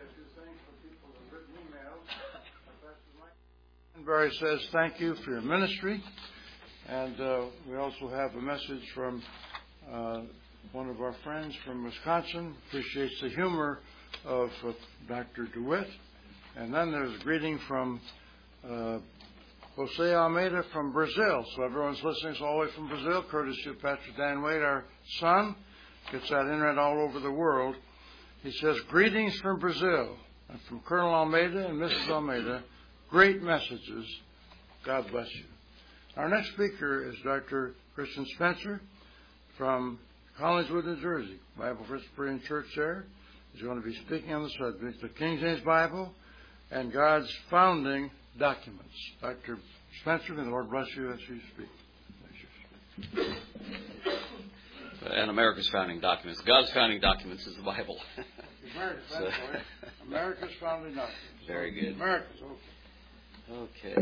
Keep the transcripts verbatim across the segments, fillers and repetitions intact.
Barry says thank you for your ministry, and uh, we also have a message from uh, one of our friends from Wisconsin. Appreciates the humor of uh, Doctor DeWitt, and then there's a greeting from uh, Jose Almeida from Brazil. So everyone's listening all the way from Brazil, courtesy of Pastor Dan Wade, our son. Gets that internet all over the world. He says, greetings from Brazil, and from Colonel Almeida and Missus Almeida. Great messages. God bless you. Our next speaker is Doctor Christian Spencer from Collingswood, New Jersey, Bible Presbyterian Church there. He's going to be speaking on the subject, the King James Bible and God's founding documents. Doctor Spencer, may the Lord bless you as you speak. And America's founding documents. God's founding documents is the Bible. America's, so. America's founding documents. Very good. America's, okay. Okay.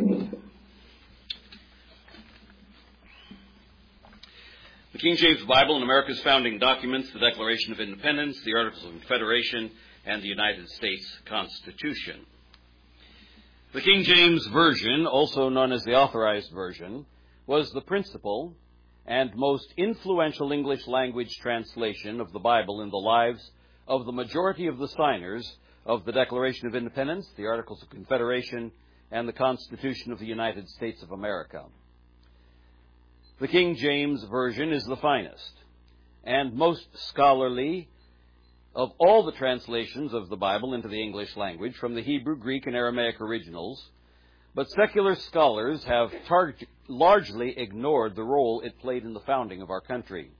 The King James Bible and America's founding documents, the Declaration of Independence, the Articles of Confederation, and the United States Constitution. The King James Version, also known as the Authorized Version, was the principal and most influential English language translation of the Bible in the lives of the majority of the signers of the Declaration of Independence, the Articles of Confederation, and the Constitution of the United States of America. The King James Version is the finest and most scholarly of all the translations of the Bible into the English language from the Hebrew, Greek, and Aramaic originals, but secular scholars have tar- largely ignored the role it played in the founding of our country.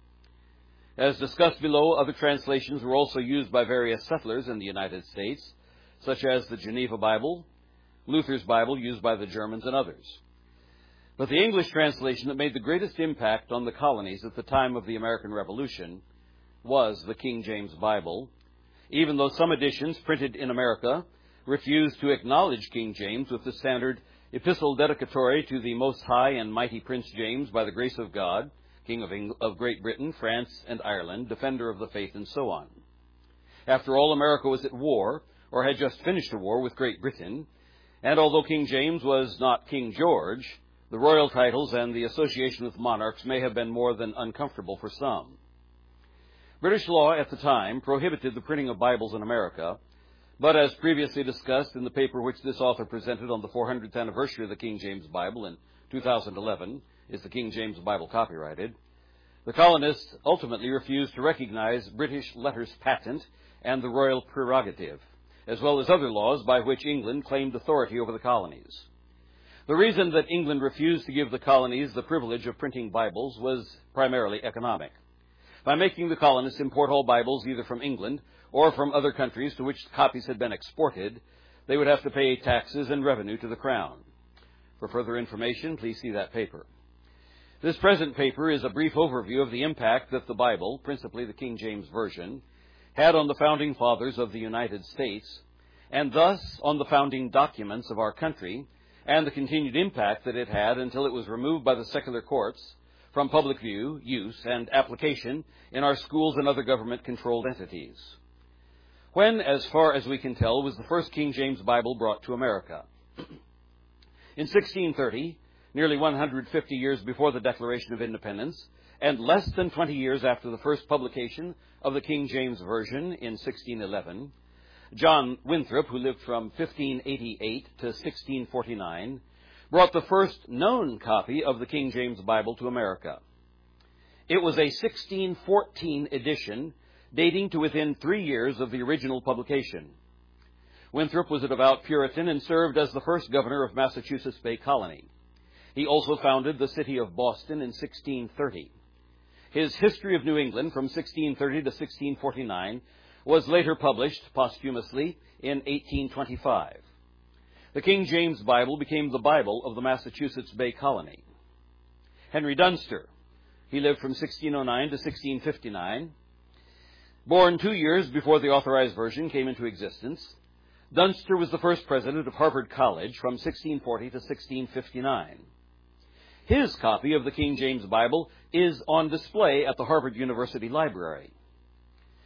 As discussed below, other translations were also used by various settlers in the United States, such as the Geneva Bible, Luther's Bible used by the Germans, and others. But the English translation that made the greatest impact on the colonies at the time of the American Revolution was the King James Bible, even though some editions printed in America refused to acknowledge King James with the standard epistle dedicatory to the Most High and Mighty Prince James by the grace of God, King of, Eng- of Great Britain, France, and Ireland, defender of the faith, and so on. After all, America was at war, or had just finished a war with Great Britain, and although King James was not King George, the royal titles and the association with monarchs may have been more than uncomfortable for some. British law at the time prohibited the printing of Bibles in America, but as previously discussed in the paper which this author presented on the four hundredth anniversary of the King James Bible in two thousand eleven, is the King James Bible copyrighted, the colonists ultimately refused to recognize British letters patent and the royal prerogative, as well as other laws by which England claimed authority over the colonies. The reason that England refused to give the colonies the privilege of printing Bibles was primarily economic. By making the colonists import all Bibles either from England or from other countries to which copies had been exported, they would have to pay taxes and revenue to the Crown. For further information, please see that paper. This present paper is a brief overview of the impact that the Bible, principally the King James Version, had on the founding fathers of the United States, and thus on the founding documents of our country, and the continued impact that it had until it was removed by the secular courts from public view, use, and application in our schools and other government-controlled entities. When, as far as we can tell, was the first King James Bible brought to America? In sixteen thirty, nearly one hundred fifty years before the Declaration of Independence, and less than twenty years after the first publication of the King James Version in sixteen eleven, John Winthrop, who lived from fifteen eighty-eight to sixteen forty-nine, brought the first known copy of the King James Bible to America. It was a sixteen fourteen edition dating to within three years of the original publication. Winthrop was a devout Puritan and served as the first governor of Massachusetts Bay Colony. He also founded the city of Boston in sixteen thirty. His History of New England from sixteen thirty to sixteen forty-nine was later published posthumously in eighteen twenty-five. The King James Bible became the Bible of the Massachusetts Bay Colony. Henry Dunster, he lived from sixteen oh nine to sixteen fifty-nine. Born two years before the Authorized Version came into existence, Dunster was the first president of Harvard College from sixteen forty to sixteen fifty-nine. His copy of the King James Bible is on display at the Harvard University Library.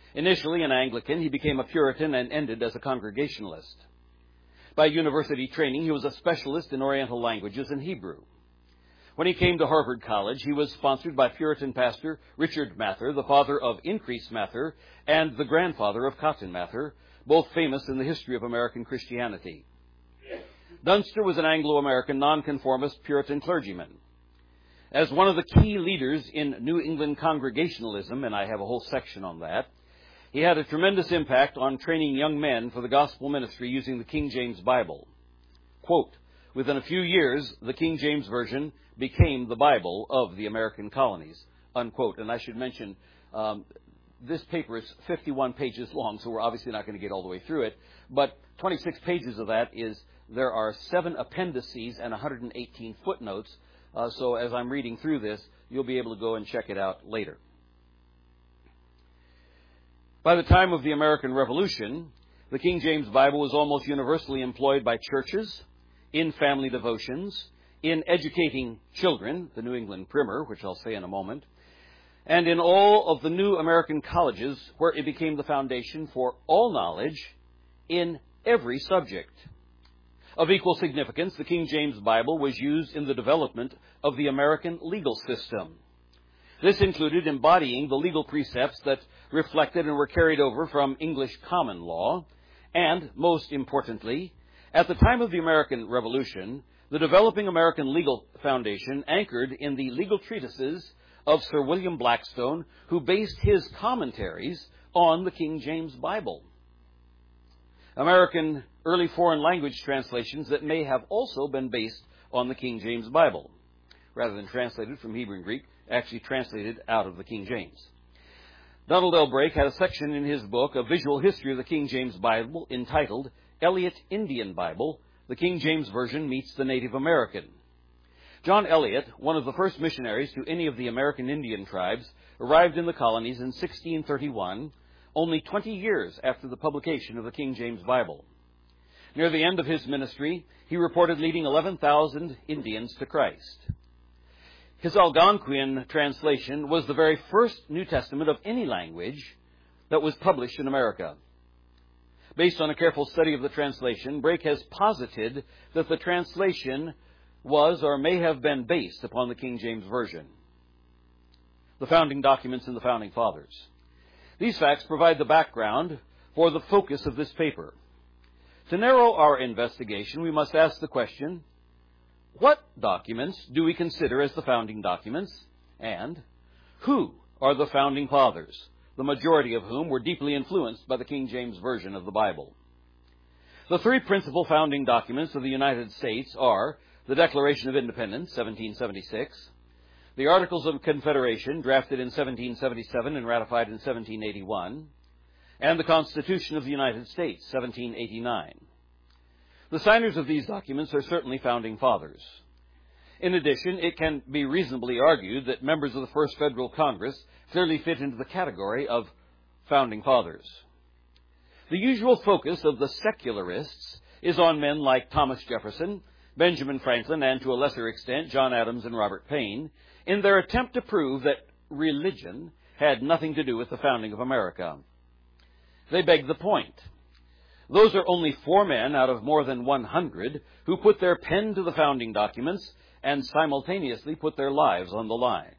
Initially an Anglican, he became a Puritan and ended as a Congregationalist. By university training, he was a specialist in Oriental languages and Hebrew. When he came to Harvard College, he was sponsored by Puritan pastor Richard Mather, the father of Increase Mather and the grandfather of Cotton Mather, both famous in the history of American Christianity. Dunster was an Anglo-American nonconformist Puritan clergyman. As one of the key leaders in New England Congregationalism, and I have a whole section on that, he had a tremendous impact on training young men for the gospel ministry using the King James Bible. Quote, within a few years, the King James Version became the Bible of the American colonies, unquote. And I should mention, um, this paper is fifty-one pages long, so we're obviously not going to get all the way through it. But twenty-six pages of that is, there are seven appendices and one hundred eighteen footnotes. Uh, so as I'm reading through this, you'll be able to go and check it out later. By the time of the American Revolution, the King James Bible was almost universally employed by churches, in family devotions, in educating children, the New England Primer, which I'll say in a moment, and in all of the new American colleges where it became the foundation for all knowledge in every subject. Of equal significance, the King James Bible was used in the development of the American legal system. This included embodying the legal precepts that reflected and were carried over from English common law, and, most importantly, at the time of the American Revolution, the developing American legal foundation anchored in the legal treatises of Sir William Blackstone, who based his commentaries on the King James Bible. American early foreign language translations that may have also been based on the King James Bible, rather than translated from Hebrew and Greek, actually translated out of the King James. Donald L. Brake had a section in his book, A Visual History of the King James Bible, entitled Eliot Indian Bible, the King James Version Meets the Native American. John Eliot, one of the first missionaries to any of the American Indian tribes, arrived in the colonies in sixteen thirty-one, only twenty years after the publication of the King James Bible. Near the end of his ministry, he reported leading eleven thousand Indians to Christ. His Algonquian translation was the very first New Testament of any language that was published in America. Based on a careful study of the translation, Brake has posited that the translation was or may have been based upon the King James Version. The founding documents and the founding fathers. These facts provide the background for the focus of this paper. To narrow our investigation, we must ask the question, what documents do we consider as the founding documents, and who are the founding fathers, the majority of whom were deeply influenced by the King James Version of the Bible? The three principal founding documents of the United States are the Declaration of Independence, seventeen seventy-six, the Articles of Confederation, drafted in seventeen seventy-seven and ratified in seventeen eighty-one, and the Constitution of the United States, seventeen eighty-nine. The signers of these documents are certainly founding fathers. In addition, it can be reasonably argued that members of the First Federal Congress clearly fit into the category of founding fathers. The usual focus of the secularists is on men like Thomas Jefferson, Benjamin Franklin, and to a lesser extent, John Adams and Robert Paine, in their attempt to prove that religion had nothing to do with the founding of America. They beg the point. Those are only four men out of more than one hundred who put their pen to the founding documents and simultaneously put their lives on the line.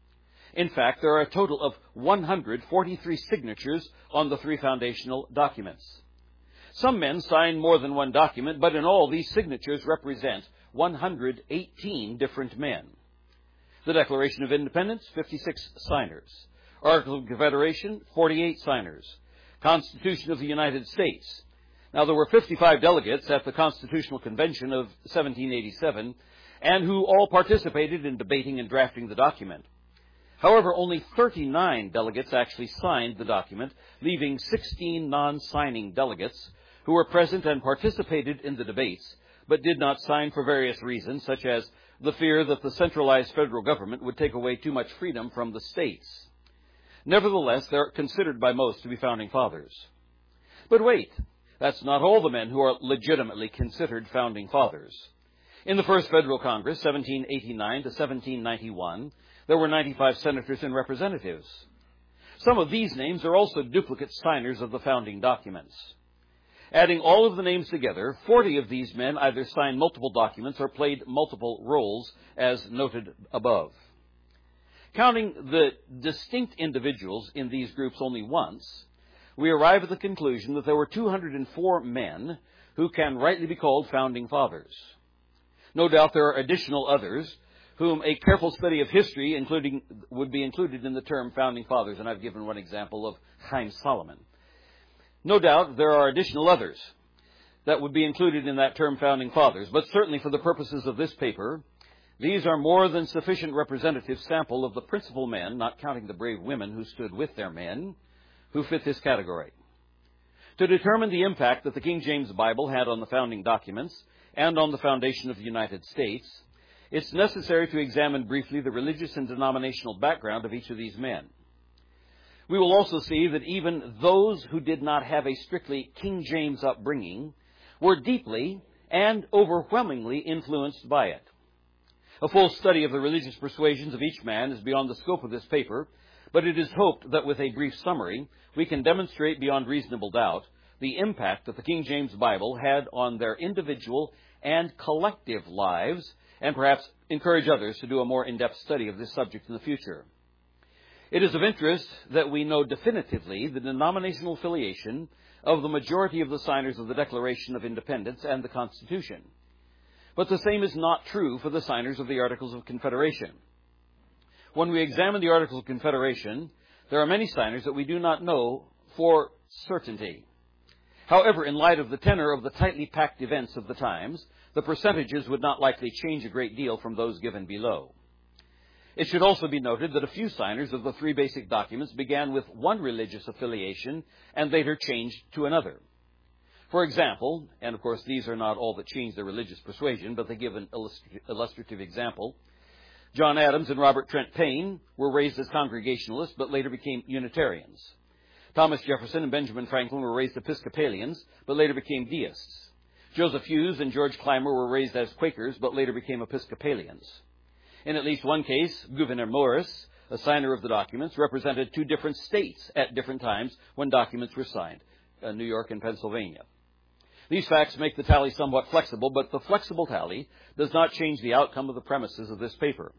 In fact, there are a total of one hundred forty-three signatures on the three foundational documents. Some men sign more than one document, but in all, these signatures represent one hundred eighteen different men. The Declaration of Independence, fifty-six signers. Articles of Confederation, forty-eight signers. Constitution of the United States. Now, there were fifty-five delegates at the Constitutional Convention of seventeen eighty-seven, and who all participated in debating and drafting the document. However, only thirty-nine delegates actually signed the document, leaving sixteen non-signing delegates who were present and participated in the debates, but did not sign for various reasons, such as the fear that the centralized federal government would take away too much freedom from the states. Nevertheless, they're considered by most to be founding fathers. But wait, that's not all the men who are legitimately considered founding fathers. In the First Federal Congress, seventeen eighty-nine to seventeen ninety-one, there were ninety-five senators and representatives. Some of these names are also duplicate signers of the founding documents. Adding all of the names together, forty of these men either signed multiple documents or played multiple roles, as noted above. Counting the distinct individuals in these groups only once, we arrive at the conclusion that there were two hundred four men who can rightly be called founding fathers. No doubt there are additional others whom a careful study of history including, would be included in the term founding fathers, and I've given one example of Chaim Solomon. No doubt there are additional others that would be included in that term founding fathers, but certainly for the purposes of this paper, these are more than sufficient representative sample of the principal men, not counting the brave women who stood with their men, who fit this category. To determine the impact that the King James Bible had on the founding documents and on the foundation of the United States, it's necessary to examine briefly the religious and denominational background of each of these men. We will also see that even those who did not have a strictly King James upbringing were deeply and overwhelmingly influenced by it. A full study of the religious persuasions of each man is beyond the scope of this paper, but it is hoped that with a brief summary, we can demonstrate beyond reasonable doubt the impact that the King James Bible had on their individual and collective lives, and perhaps encourage others to do a more in-depth study of this subject in the future. It is of interest that we know definitively the denominational affiliation of the majority of the signers of the Declaration of Independence and the Constitution. But the same is not true for the signers of the Articles of Confederation. When we examine the Articles of Confederation, there are many signers that we do not know for certainty. However, in light of the tenor of the tightly packed events of the times, the percentages would not likely change a great deal from those given below. It should also be noted that a few signers of the three basic documents began with one religious affiliation and later changed to another. For example, and of course these are not all that changed their religious persuasion, but they give an illustrative example. John Adams and Robert Trent Payne were raised as Congregationalists, but later became Unitarians. Thomas Jefferson and Benjamin Franklin were raised Episcopalians, but later became Deists. Joseph Hughes and George Clymer were raised as Quakers, but later became Episcopalians. In at least one case, Gouverneur Morris, a signer of the documents, represented two different states at different times when documents were signed, uh, New York and Pennsylvania. These facts make the tally somewhat flexible, but the flexible tally does not change the outcome of the premises of this paper.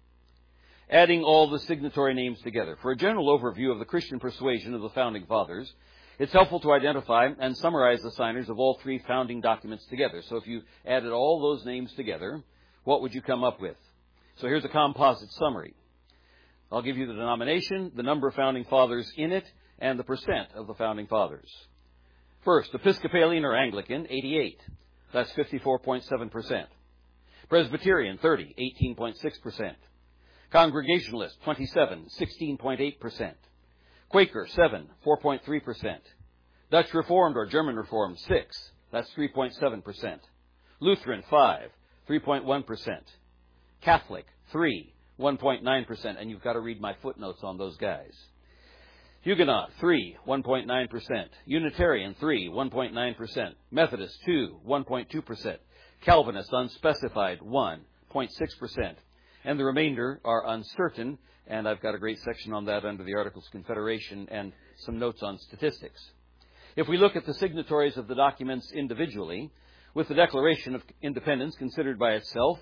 Adding all the signatory names together, for a general overview of the Christian persuasion of the Founding Fathers, it's helpful to identify and summarize the signers of all three founding documents together. So if you added all those names together, what would you come up with? So here's a composite summary. I'll give you the denomination, the number of Founding Fathers in it, and the percent of the Founding Fathers. First, Episcopalian or Anglican, eighty-eight. That's fifty-four point seven percent. Presbyterian, thirty, eighteen point six percent. Congregationalist, twenty-seven, sixteen point eight percent. Quaker, seven, four point three percent. Dutch Reformed or German Reformed, six, that's three point seven percent. Lutheran, five, three point one percent. Catholic, three, one point nine percent, and you've got to read my footnotes on those guys. Huguenot, three, one point nine percent. Unitarian, three, one point nine percent. Methodist, two, one point two percent. Calvinist, unspecified, one point six percent. And the remainder are uncertain, and I've got a great section on that under the Articles of Confederation and some notes on statistics. If we look at the signatories of the documents individually, with the Declaration of Independence considered by itself,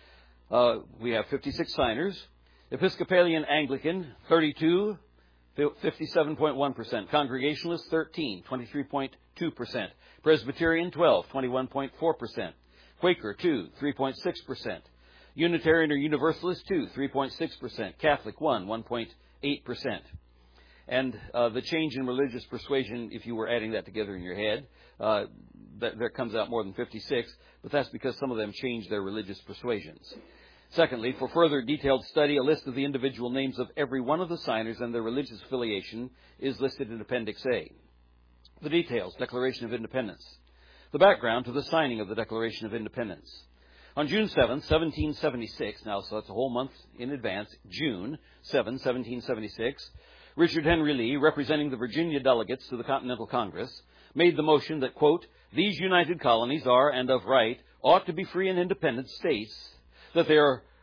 uh, we have fifty-six signers. Episcopalian Anglican, thirty-two, fifty-seven point one percent. Congregationalist, thirteen, twenty-three point two percent. Presbyterian, twelve, twenty-one point four percent. Quaker, two, three point six percent. Unitarian or Universalist, two, three point six percent. Catholic, one, one point eight percent. And uh, the change in religious persuasion, if you were adding that together in your head, uh, that, that comes out more than fifty-six, but that's because some of them changed their religious persuasions. Secondly, for further detailed study, a list of the individual names of every one of the signers and their religious affiliation is listed in Appendix A. The details, Declaration of Independence. The background to the signing of the Declaration of Independence. On June seventh, seventeen seventy-six, now so that's a whole month in advance, June seventh, seventeen seventy-six, Richard Henry Lee, representing the Virginia delegates to the Continental Congress, made the motion that, quote, these united colonies are, and of right, ought to be free and independent states, that they are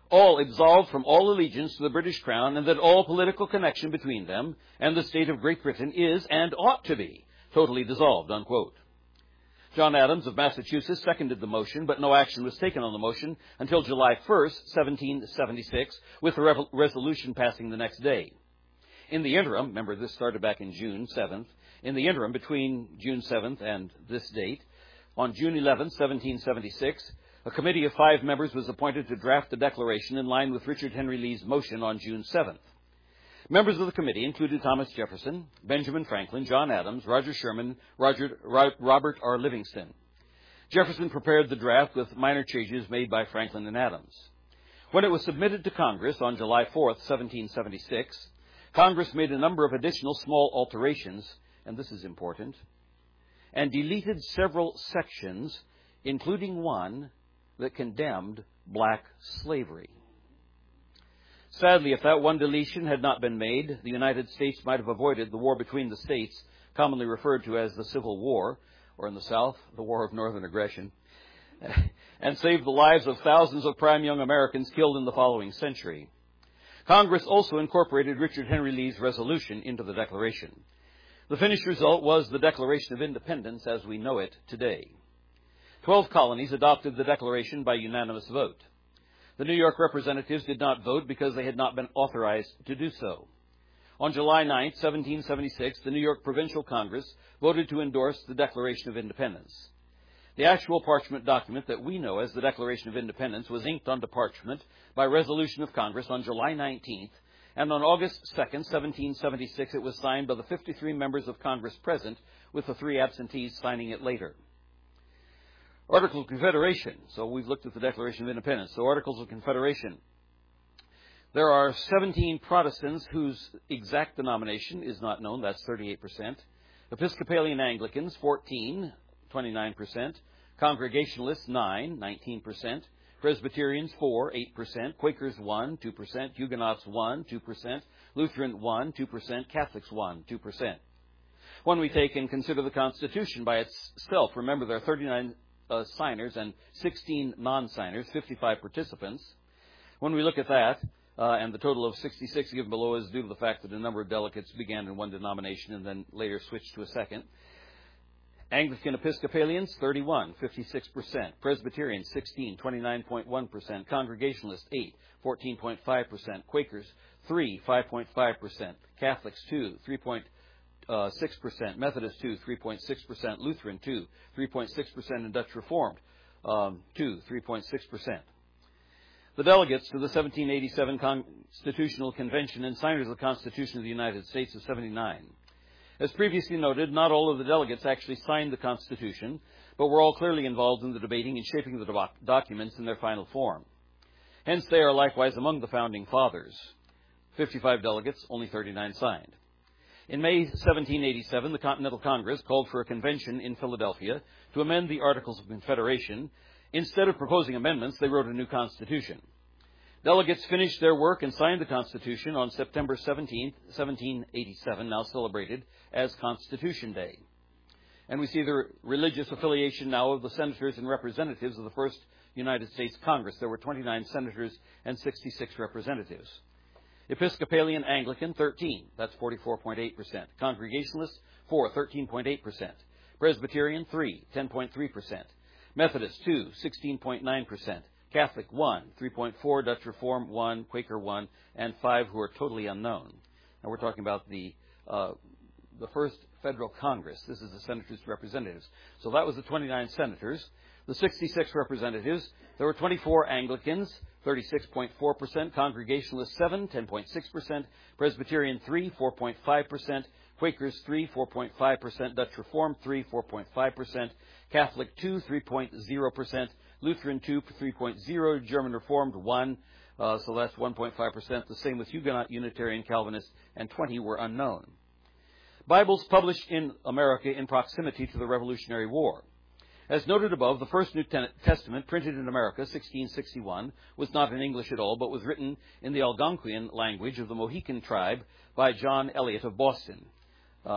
all absolved from all allegiance to the British Crown, and that all political connection between them and the state of Great Britain is, and ought to be, totally dissolved, unquote. John Adams of Massachusetts seconded the motion, but no action was taken on the motion until July first, seventeen seventy-six, with the re- resolution passing the next day. In the interim, remember this started back in June seventh, in the interim between June seventh and this date, on June eleventh, seventeen seventy-six, a committee of five members was appointed to draft the declaration in line with Richard Henry Lee's motion on June seventh. Members of the committee included Thomas Jefferson, Benjamin Franklin, John Adams, Roger Sherman, Roger, Robert R. Livingston. Jefferson prepared the draft with minor changes made by Franklin and Adams. When it was submitted to Congress on July fourth, seventeen seventy-six, Congress made a number of additional small alterations, and this is important, and deleted several sections, including one that condemned black slavery. Sadly, if that one deletion had not been made, the United States might have avoided the war between the states, commonly referred to as the Civil War, or in the South, the War of Northern Aggression, and saved the lives of thousands of prime young Americans killed in the following century. Congress also incorporated Richard Henry Lee's resolution into the Declaration. The finished result was the Declaration of Independence as we know it today. Twelve colonies adopted the Declaration by unanimous vote. The New York representatives did not vote because they had not been authorized to do so. On July ninth, seventeen seventy-six, the New York Provincial Congress voted to endorse the Declaration of Independence. The actual parchment document that we know as the Declaration of Independence was inked onto parchment by resolution of Congress on July nineteenth, and on August second, seventeen seventy-six, it was signed by the fifty-three members of Congress present, with the three absentees signing it later. Articles of Confederation. So we've looked at the Declaration of Independence. So Articles of Confederation. There are seventeen Protestants whose exact denomination is not known. That's thirty-eight percent. Episcopalian Anglicans, fourteen, twenty-nine percent. Congregationalists, nine, nineteen percent. Presbyterians, four, eight percent. Quakers, one, two percent. Huguenots, one, two percent. Lutheran, one, two percent. Catholics, one, two percent. When we take and consider the Constitution by itself, remember there are thirty-nine Uh, signers and sixteen non-signers, fifty-five participants. When we look at that, uh, and the total of sixty-six given below is due to the fact that a number of delegates began in one denomination and then later switched to a second. Anglican Episcopalians, thirty-one, fifty-six percent. Presbyterians, sixteen, twenty-nine point one percent. Congregationalists, eight, fourteen point five percent. Quakers, three, five point five percent. Catholics, two, three point Uh, six percent, Methodist two, three point six percent, Lutheran two, three point six percent, and Dutch Reformed um, two, three point six percent. The delegates to the seventeen eighty-seven Constitutional Convention and signers of the Constitution of the United States of seventy-nine. As previously noted, not all of the delegates actually signed the Constitution, but were all clearly involved in the debating and shaping the doc- documents in their final form. Hence, they are likewise among the Founding Fathers. fifty-five delegates, only thirty-nine signed. In May seventeen eighty-seven, the Continental Congress called for a convention in Philadelphia to amend the Articles of Confederation. Instead of proposing amendments, they wrote a new constitution. Delegates finished their work and signed the Constitution on September seventeenth, seventeen eighty-seven, now celebrated as Constitution Day. And we see the religious affiliation now of the senators and representatives of the first United States Congress. There were twenty-nine senators and sixty-six representatives. Episcopalian Anglican, thirteen. That's forty-four point eight percent. Congregationalists, four, thirteen point eight percent. Presbyterian, three, ten point three percent. Methodist, two, sixteen point nine percent. Catholic, one, three point four. Dutch Reform, one. Quaker, one. And five who are totally unknown. Now we're talking about the uh, the first Federal Congress. This is the senators and representatives. So that was the twenty-nine senators. The sixty-six representatives. There were twenty-four Anglicans, thirty-six point four percent. Congregationalists, seven, ten point six percent. Presbyterian, three, four point five percent. Quakers, three, four point five percent. Dutch Reformed, three, four point five percent. Catholic, two, three point zero percent. Lutheran, two, three point zero. German Reformed, one. Uh, so that's one point five percent. The same with Huguenot, Unitarian, Calvinist, and twenty were unknown. Bibles published in America in proximity to the Revolutionary War. As noted above, the first New Testament printed in America, sixteen sixty-one, was not in English at all, but was written in the Algonquian language of the Mohican tribe by John Eliot of Boston. Uh,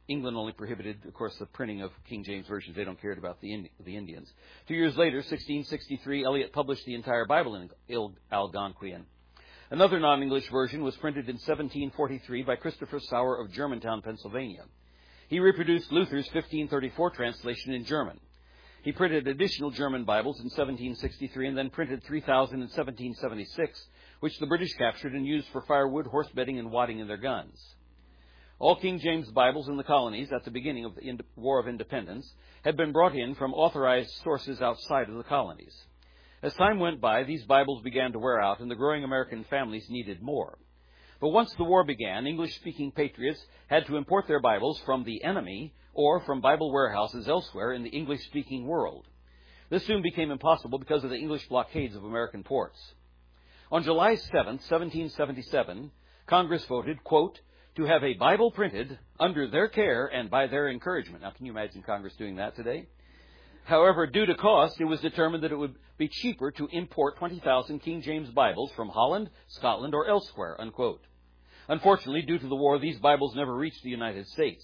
England only prohibited, of course, the printing of King James versions. They don't care about the, Indi- the Indians. Two years later, sixteen sixty-three, Eliot published the entire Bible in Il- Algonquian. Another non-English version was printed in seventeen forty-three by Christopher Sauer of Germantown, Pennsylvania. He reproduced Luther's fifteen thirty-four translation in German. He printed additional German Bibles in seventeen sixty-three and then printed three thousand in seventeen seventy-six, which the British captured and used for firewood, horse bedding, and wadding in their guns. All King James Bibles in the colonies at the beginning of the War of Independence had been brought in from authorized sources outside of the colonies. As time went by, these Bibles began to wear out, and the growing American families needed more. But once the war began, English-speaking patriots had to import their Bibles from the enemy or from Bible warehouses elsewhere in the English-speaking world. This soon became impossible because of the English blockades of American ports. On July seventh, seventeen seventy-seven, Congress voted, quote, to have a Bible printed under their care and by their encouragement. Now, can you imagine Congress doing that today? However, due to cost, it was determined that it would be cheaper to import twenty thousand King James Bibles from Holland, Scotland, or elsewhere, unquote. Unfortunately, due to the war, these Bibles never reached the United States.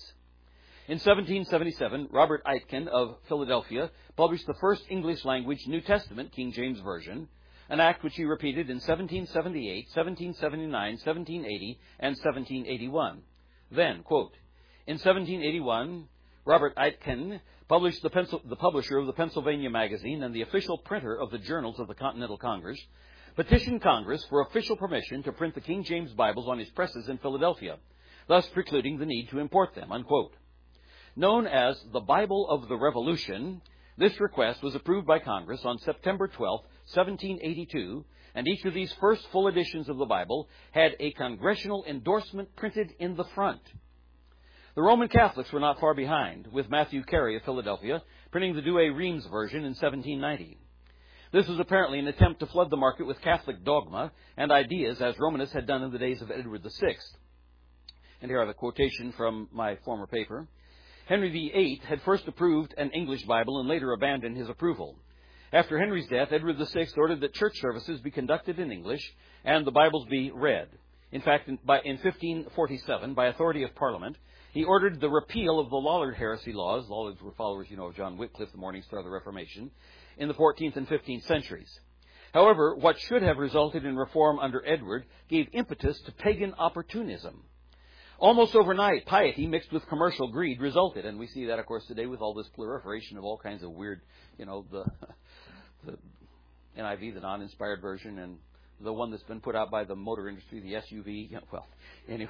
In seventeen seventy-seven, Robert Aitken of Philadelphia published the first English-language New Testament King James Version, an act which he repeated in seventeen seventy-eight, seventeen seventy-nine, seventeen eighty, and seventeen eighty-one. Then, quote, in seventeen eighty-one, Robert Aitken, published the, Pencil- the publisher of the Pennsylvania Magazine and the official printer of the Journals of the Continental Congress, petitioned Congress for official permission to print the King James Bibles on his presses in Philadelphia, thus precluding the need to import them, unquote. Known as the Bible of the Revolution, this request was approved by Congress on September twelfth, seventeen eighty-two, and each of these first full editions of the Bible had a congressional endorsement printed in the front. The Roman Catholics were not far behind, with Matthew Carey of Philadelphia printing the Douay-Rheims version in seventeen ninety. This was apparently an attempt to flood the market with Catholic dogma and ideas, as Romanists had done in the days of Edward the Sixth. And here are the quotation from my former paper. Henry the Eighth had first approved an English Bible and later abandoned his approval. After Henry's death, Edward the Sixth ordered that church services be conducted in English and the Bibles be read. In fact, in, by, in fifteen forty-seven, by authority of Parliament, he ordered the repeal of the Lollard heresy laws. Lollards were followers, you know, of John Wycliffe, the Morning Star of the Reformation, in the fourteenth and fifteenth centuries. However, what should have resulted in reform under Edward gave impetus to pagan opportunism. Almost overnight, piety mixed with commercial greed resulted, and we see that, of course, today with all this proliferation of all kinds of weird, you know, the, the N I V, the non-inspired version, and the one that's been put out by the motor industry, the S U V. You know, well, anyway.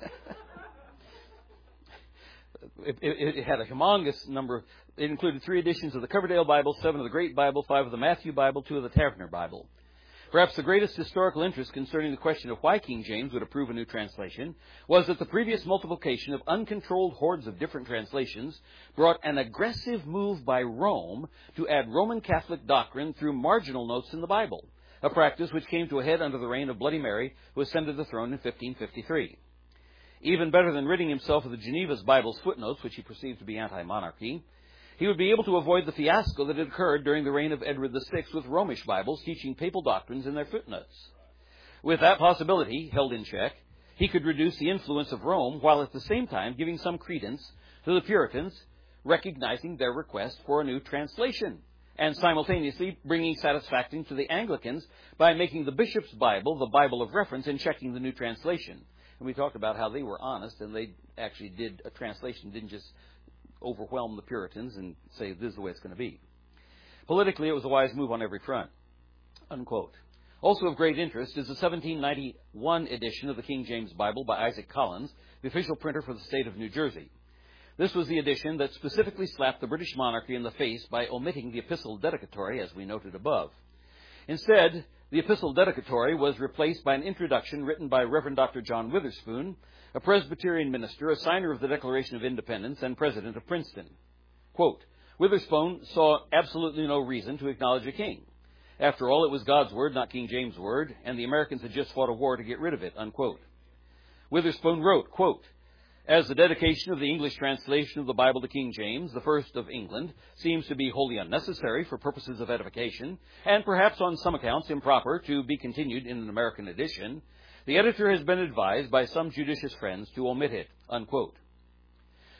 It, it, it had a humongous number. Of, it included three editions of the Coverdale Bible, seven of the Great Bible, five of the Matthew Bible, two of the Taverner Bible. Perhaps the greatest historical interest concerning the question of why King James would approve a new translation was that the previous multiplication of uncontrolled hordes of different translations brought an aggressive move by Rome to add Roman Catholic doctrine through marginal notes in the Bible, a practice which came to a head under the reign of Bloody Mary, who ascended the throne in fifteen fifty-three. Even better than ridding himself of the Geneva's Bible's footnotes, which he perceived to be anti-monarchy, he would be able to avoid the fiasco that had occurred during the reign of Edward the Sixth with Romish Bibles teaching papal doctrines in their footnotes. With that possibility held in check, he could reduce the influence of Rome while at the same time giving some credence to the Puritans, recognizing their request for a new translation, and simultaneously bringing satisfaction to the Anglicans by making the bishop's Bible the Bible of reference and checking the new translation. And we talked about how they were honest and they actually did a translation, didn't just overwhelm the Puritans and say this is the way it's going to be. Politically, it was a wise move on every front. Unquote. Also of great interest is the seventeen ninety-one edition of the King James Bible by Isaac Collins, the official printer for the state of New Jersey. This was the edition that specifically slapped the British monarchy in the face by omitting the epistle dedicatory, as we noted above. Instead, the epistle dedicatory was replaced by an introduction written by Reverend Doctor John Witherspoon, a Presbyterian minister, a signer of the Declaration of Independence, and president of Princeton. Quote, Witherspoon saw absolutely no reason to acknowledge a king. After all, it was God's word, not King James' word, and the Americans had just fought a war to get rid of it, unquote. Witherspoon wrote, quote, as the dedication of the English translation of the Bible to King James, the first of England, seems to be wholly unnecessary for purposes of edification, and perhaps on some accounts improper to be continued in an American edition, the editor has been advised by some judicious friends to omit it, unquote.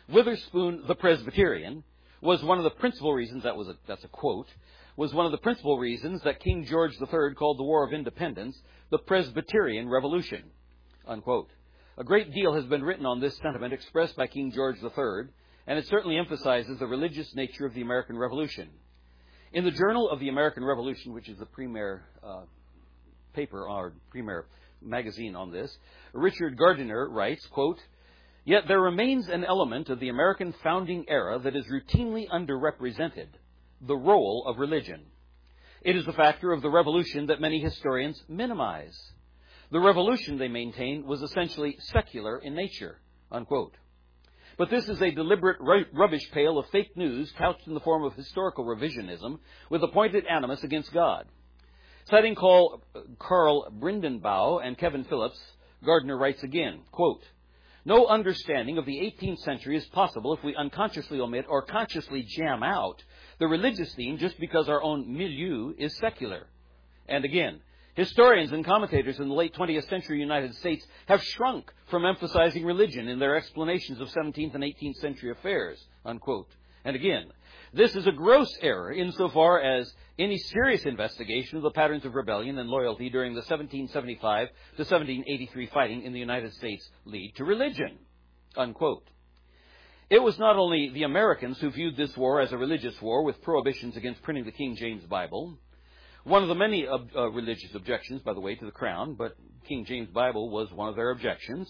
Witherspoon the Presbyterian was one of the principal reasons, that was a, that's a quote, was one of the principal reasons that King George the Third called the War of Independence the Presbyterian Revolution, unquote. A great deal has been written on this sentiment expressed by King George the Third, and it certainly emphasizes the religious nature of the American Revolution. In the Journal of the American Revolution, which is the premier uh, paper or premier magazine on this, Richard Gardiner writes, quote, "Yet there remains an element of the American founding era that is routinely underrepresented, the role of religion. It is a factor of the Revolution that many historians minimize. The Revolution, they maintain, was essentially secular in nature," unquote. But this is a deliberate rubbish pail of fake news couched in the form of historical revisionism with a pointed animus against God. Citing Carl, Carl Brindenbaugh and Kevin Phillips, Gardner writes again, quote, "No understanding of the eighteenth century is possible if we unconsciously omit or consciously jam out the religious theme just because our own milieu is secular." And again, historians and commentators in the late twentieth century United States have shrunk from emphasizing religion in their explanations of seventeenth and eighteenth century affairs, unquote. And again, this is a gross error insofar as any serious investigation of the patterns of rebellion and loyalty during the seventeen seventy-five to seventeen eighty-three fighting in the United States lead to religion, unquote. It was not only the Americans who viewed this war as a religious war with prohibitions against printing the King James Bible. One of the many uh, uh, religious objections, by the way, to the Crown, but King James Bible was one of their objections.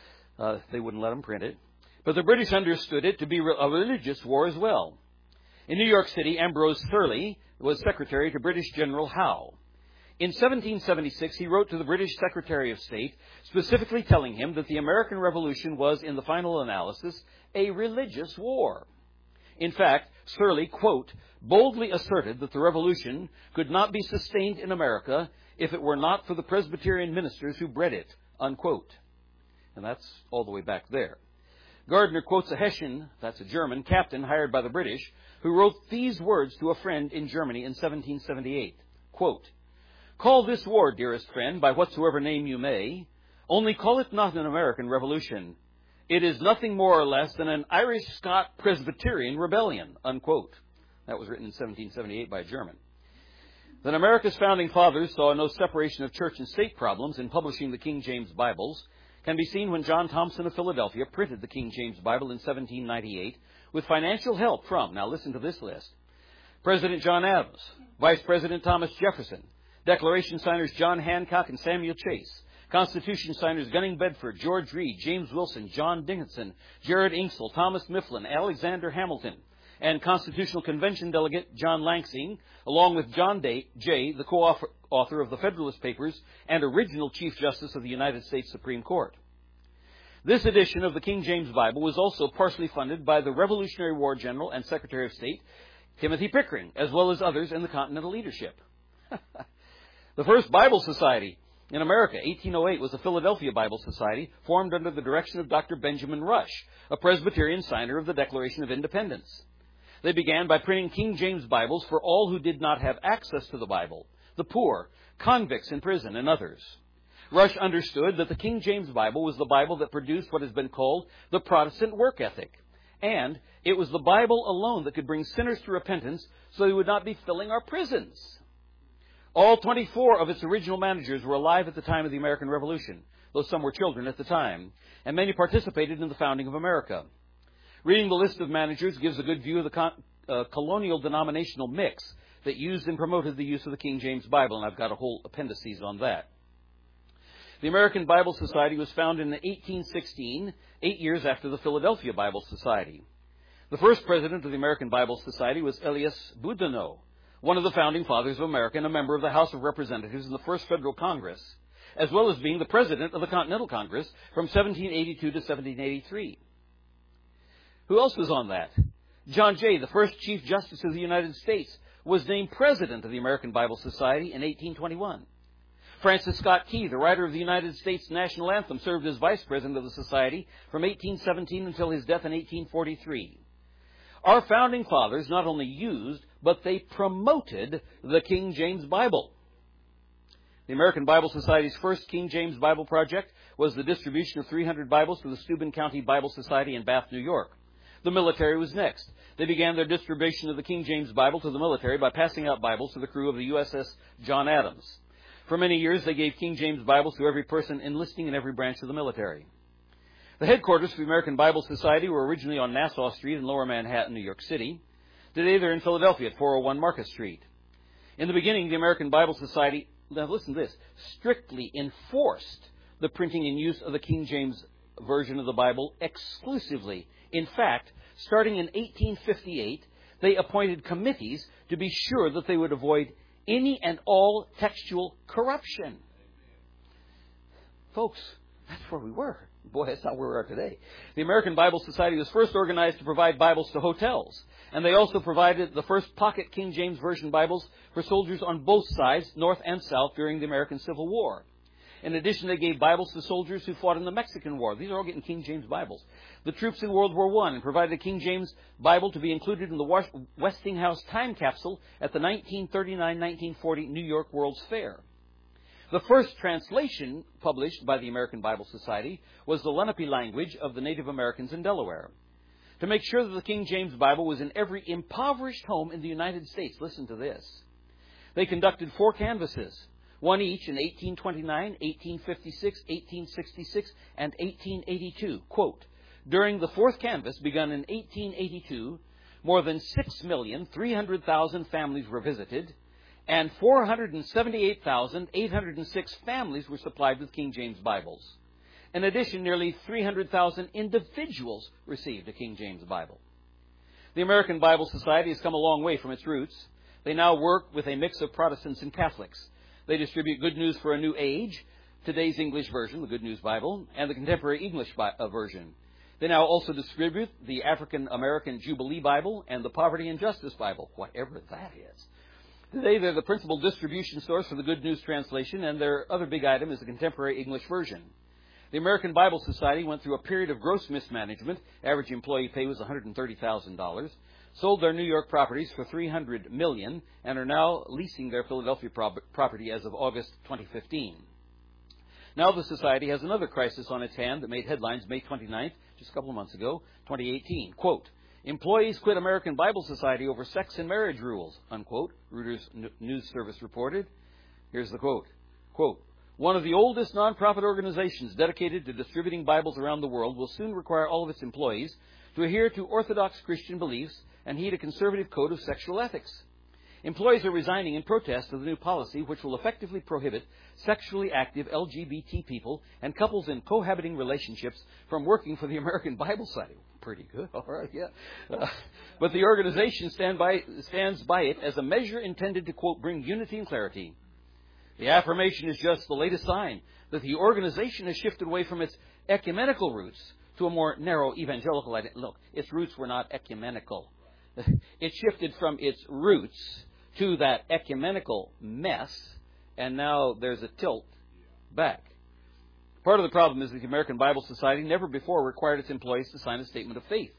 Uh, they wouldn't let them print it. But the British understood it to be a religious war as well. In New York City, Ambrose Thurley was secretary to British General Howe. In seventeen seventy-six, he wrote to the British Secretary of State, specifically telling him that the American Revolution was, in the final analysis, a religious war. In fact, Thurley, quote, boldly asserted that the Revolution could not be sustained in America if it were not for the Presbyterian ministers who bred it, unquote. And that's all the way back there. Gardner quotes a Hessian, that's a German, captain hired by the British, who wrote these words to a friend in Germany in seventeen seventy-eight, quote, "Call this war, dearest friend, by whatsoever name you may, only call it not an American Revolution. It is nothing more or less than an Irish-Scot Presbyterian rebellion," unquote. That was written in seventeen seventy-eight by a German. That America's founding fathers saw no separation of church and state problems in publishing the King James Bibles can be seen when John Thompson of Philadelphia printed the King James Bible in seventeen ninety-eight with financial help from, now listen to this list, President John Adams, Vice President Thomas Jefferson, Declaration signers John Hancock and Samuel Chase, Constitution signers Gunning Bedford, George Reed, James Wilson, John Dickinson, Jared Inksell, Thomas Mifflin, Alexander Hamilton, and Constitutional Convention delegate John Lansing, along with John Day, Jay, the co-author of the Federalist Papers and original Chief Justice of the United States Supreme Court. This edition of the King James Bible was also partially funded by the Revolutionary War General and Secretary of State, Timothy Pickering, as well as others in the Continental leadership. The first Bible Society in America, eighteen oh eight, was the Philadelphia Bible Society, formed under the direction of Doctor Benjamin Rush, a Presbyterian signer of the Declaration of Independence. They began by printing King James Bibles for all who did not have access to the Bible, the poor, convicts in prison, and others. Rush understood that the King James Bible was the Bible that produced what has been called the Protestant work ethic, and it was the Bible alone that could bring sinners to repentance so they would not be filling our prisons. All twenty-four of its original managers were alive at the time of the American Revolution, though some were children at the time, and many participated in the founding of America. Reading the list of managers gives a good view of the con- uh, colonial denominational mix that used and promoted the use of the King James Bible, and I've got a whole appendices on that. The American Bible Society was founded in eighteen sixteen, eight years after the Philadelphia Bible Society. The first president of the American Bible Society was Elias Boudinot, one of the founding fathers of America and a member of the House of Representatives in the First Federal Congress, as well as being the president of the Continental Congress from seventeen eighty-two to seventeen eighty-three. Who else was on that? John Jay, the first Chief Justice of the United States, was named president of the American Bible Society in eighteen twenty-one. Francis Scott Key, the writer of the United States National Anthem, served as vice president of the Society from eighteen seventeen until his death in eighteen forty-three. Our founding fathers not only used, but they promoted the King James Bible. The American Bible Society's first King James Bible project was the distribution of three hundred Bibles to the Steuben County Bible Society in Bath, New York. The military was next. They began their distribution of the King James Bible to the military by passing out Bibles to the crew of the U S S John Adams. For many years, they gave King James Bibles to every person enlisting in every branch of the military. The headquarters for the American Bible Society were originally on Nassau Street in Lower Manhattan, New York City. Today, they're in Philadelphia at four oh one Market Street. In the beginning, the American Bible Society, now listen to this, strictly enforced the printing and use of the King James Version of the Bible exclusively. In fact, starting in eighteen fifty-eight, they appointed committees to be sure that they would avoid any and all textual corruption. Folks, that's where we were. Boy, that's not where we are today. The American Bible Society was first organized to provide Bibles to hotels. And they also provided the first pocket King James Version Bibles for soldiers on both sides, North and South, during the American Civil War. In addition, they gave Bibles to soldiers who fought in the Mexican War. These are all getting King James Bibles. The troops in World War One and provided a King James Bible to be included in the Westinghouse time capsule at the nineteen thirty-nine nineteen forty New York World's Fair. The first translation published by the American Bible Society was the Lenape language of the Native Americans in Delaware. To make sure that the King James Bible was in every impoverished home in the United States, listen to this. They conducted four canvasses, one each in eighteen twenty-nine, eighteen fifty-six, eighteen sixty-six, and eighteen eighty-two. Quote, during the fourth canvass, begun in eighteen eighty-two, more than six million three hundred thousand families were visited, and four hundred seventy-eight thousand eight hundred six families were supplied with King James Bibles. In addition, nearly three hundred thousand individuals received a King James Bible. The American Bible Society has come a long way from its roots. They now work with a mix of Protestants and Catholics. They distribute Good News for a New Age, today's English version, the Good News Bible, and the Contemporary English version. They now also distribute the African American Jubilee Bible and the Poverty and Justice Bible, whatever that is. Today, they're the principal distribution source for the Good News translation, and their other big item is the Contemporary English version. The American Bible Society went through a period of gross mismanagement. Average employee pay was one hundred thirty thousand dollars. Sold their New York properties for three hundred million dollars and are now leasing their Philadelphia property as of August twenty fifteen. Now the Society has another crisis on its hand that made headlines May twenty-ninth, just a couple of months ago, twenty eighteen. Quote, employees quit American Bible Society over sex and marriage rules, unquote, Reuters News Service reported. Here's the quote. Quote, one of the oldest nonprofit organizations dedicated to distributing Bibles around the world will soon require all of its employees to adhere to Orthodox Christian beliefs and heed a conservative code of sexual ethics. Employees are resigning in protest of the new policy, which will effectively prohibit sexually active L G B T people and couples in cohabiting relationships from working for the American Bible Society. Pretty good, all right, yeah. Uh, but the organization stand by, stands by it as a measure intended to, quote, bring unity and clarity. The affirmation is just the latest sign that the organization has shifted away from its ecumenical roots to a more narrow evangelical identity. Look, its roots were not ecumenical. It shifted from its roots to that ecumenical mess, and now there's a tilt back. Part of the problem is that the American Bible Society never before required its employees to sign a statement of faith.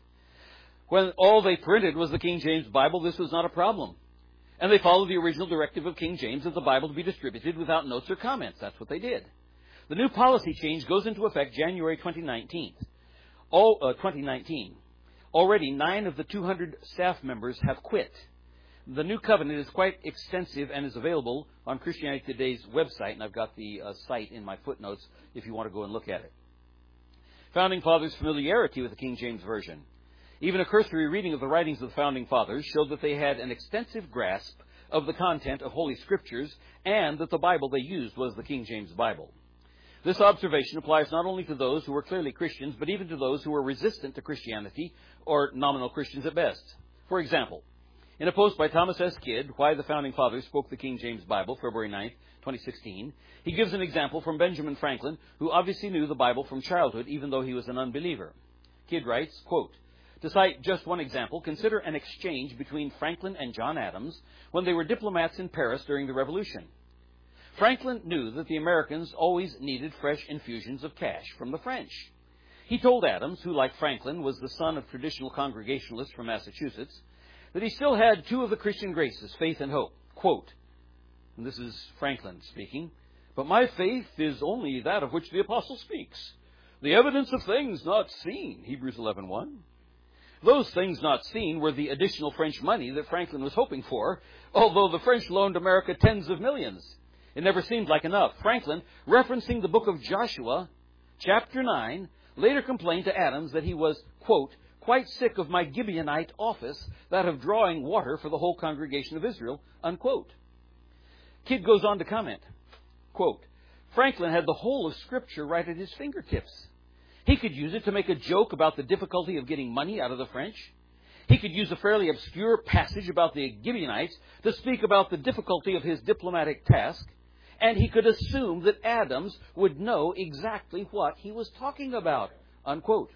When all they printed was the King James Bible, this was not a problem. And they followed the original directive of King James of the Bible to be distributed without notes or comments. That's what they did. The new policy change goes into effect January twenty nineteen. All, uh, twenty nineteen. Already, nine of the two hundred staff members have quit. The new covenant is quite extensive and is available on Christianity Today's website, and I've got the uh, site in my footnotes if you want to go and look at it. Founding Fathers' familiarity with the King James Version. Even a cursory reading of the writings of the Founding Fathers showed that they had an extensive grasp of the content of Holy Scriptures and that the Bible they used was the King James Bible. This observation applies not only to those who were clearly Christians, but even to those who were resistant to Christianity or nominal Christians at best. For example, in a post by Thomas S. Kidd, Why the Founding Fathers Spoke the King James Bible, February ninth, twenty sixteen, he gives an example from Benjamin Franklin, who obviously knew the Bible from childhood, even though he was an unbeliever. Kidd writes, quote, to cite just one example, consider an exchange between Franklin and John Adams when they were diplomats in Paris during the Revolution. Franklin knew that the Americans always needed fresh infusions of cash from the French. He told Adams, who like Franklin was the son of traditional Congregationalists from Massachusetts, that he still had two of the Christian graces, faith and hope. Quote, and this is Franklin speaking, but my faith is only that of which the apostle speaks, the evidence of things not seen, Hebrews eleven one. Those things not seen were the additional French money that Franklin was hoping for, although the French loaned America tens of millions. It never seemed like enough. Franklin, referencing the book of Joshua, chapter nine, later complained to Adams that he was, quote, quite sick of my Gibeonite office, that of drawing water for the whole congregation of Israel, unquote. Kidd goes on to comment, quote, Franklin had the whole of Scripture right at his fingertips. He could use it to make a joke about the difficulty of getting money out of the French. He could use a fairly obscure passage about the Gibeonites to speak about the difficulty of his diplomatic task. And he could assume that Adams would know exactly what he was talking about, unquote.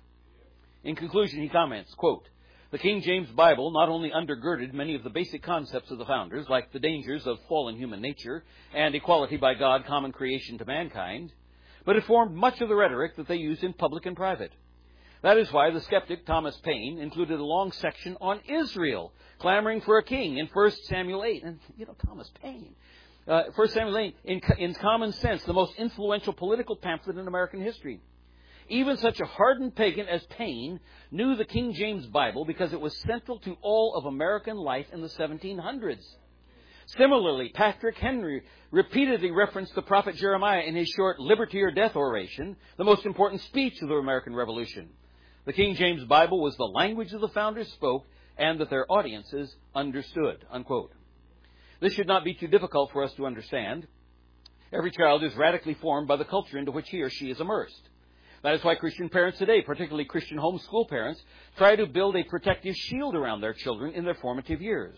In conclusion, he comments, quote, the King James Bible not only undergirded many of the basic concepts of the founders, like the dangers of fallen human nature and equality by God, common creation to mankind, but it formed much of the rhetoric that they used in public and private. That is why the skeptic Thomas Paine included a long section on Israel, clamoring for a king in First Samuel eight. And, you know, Thomas Paine, uh, First Samuel eight, in, in common sense, the most influential political pamphlet in American history. Even such a hardened pagan as Paine knew the King James Bible because it was central to all of American life in the seventeen hundreds. Similarly, Patrick Henry repeatedly referenced the prophet Jeremiah in his short Liberty or Death oration, the most important speech of the American Revolution. The King James Bible was the language that the founders spoke and that their audiences understood, unquote. This should not be too difficult for us to understand. Every child is radically formed by the culture into which he or she is immersed. That is why Christian parents today, particularly Christian homeschool parents, try to build a protective shield around their children in their formative years.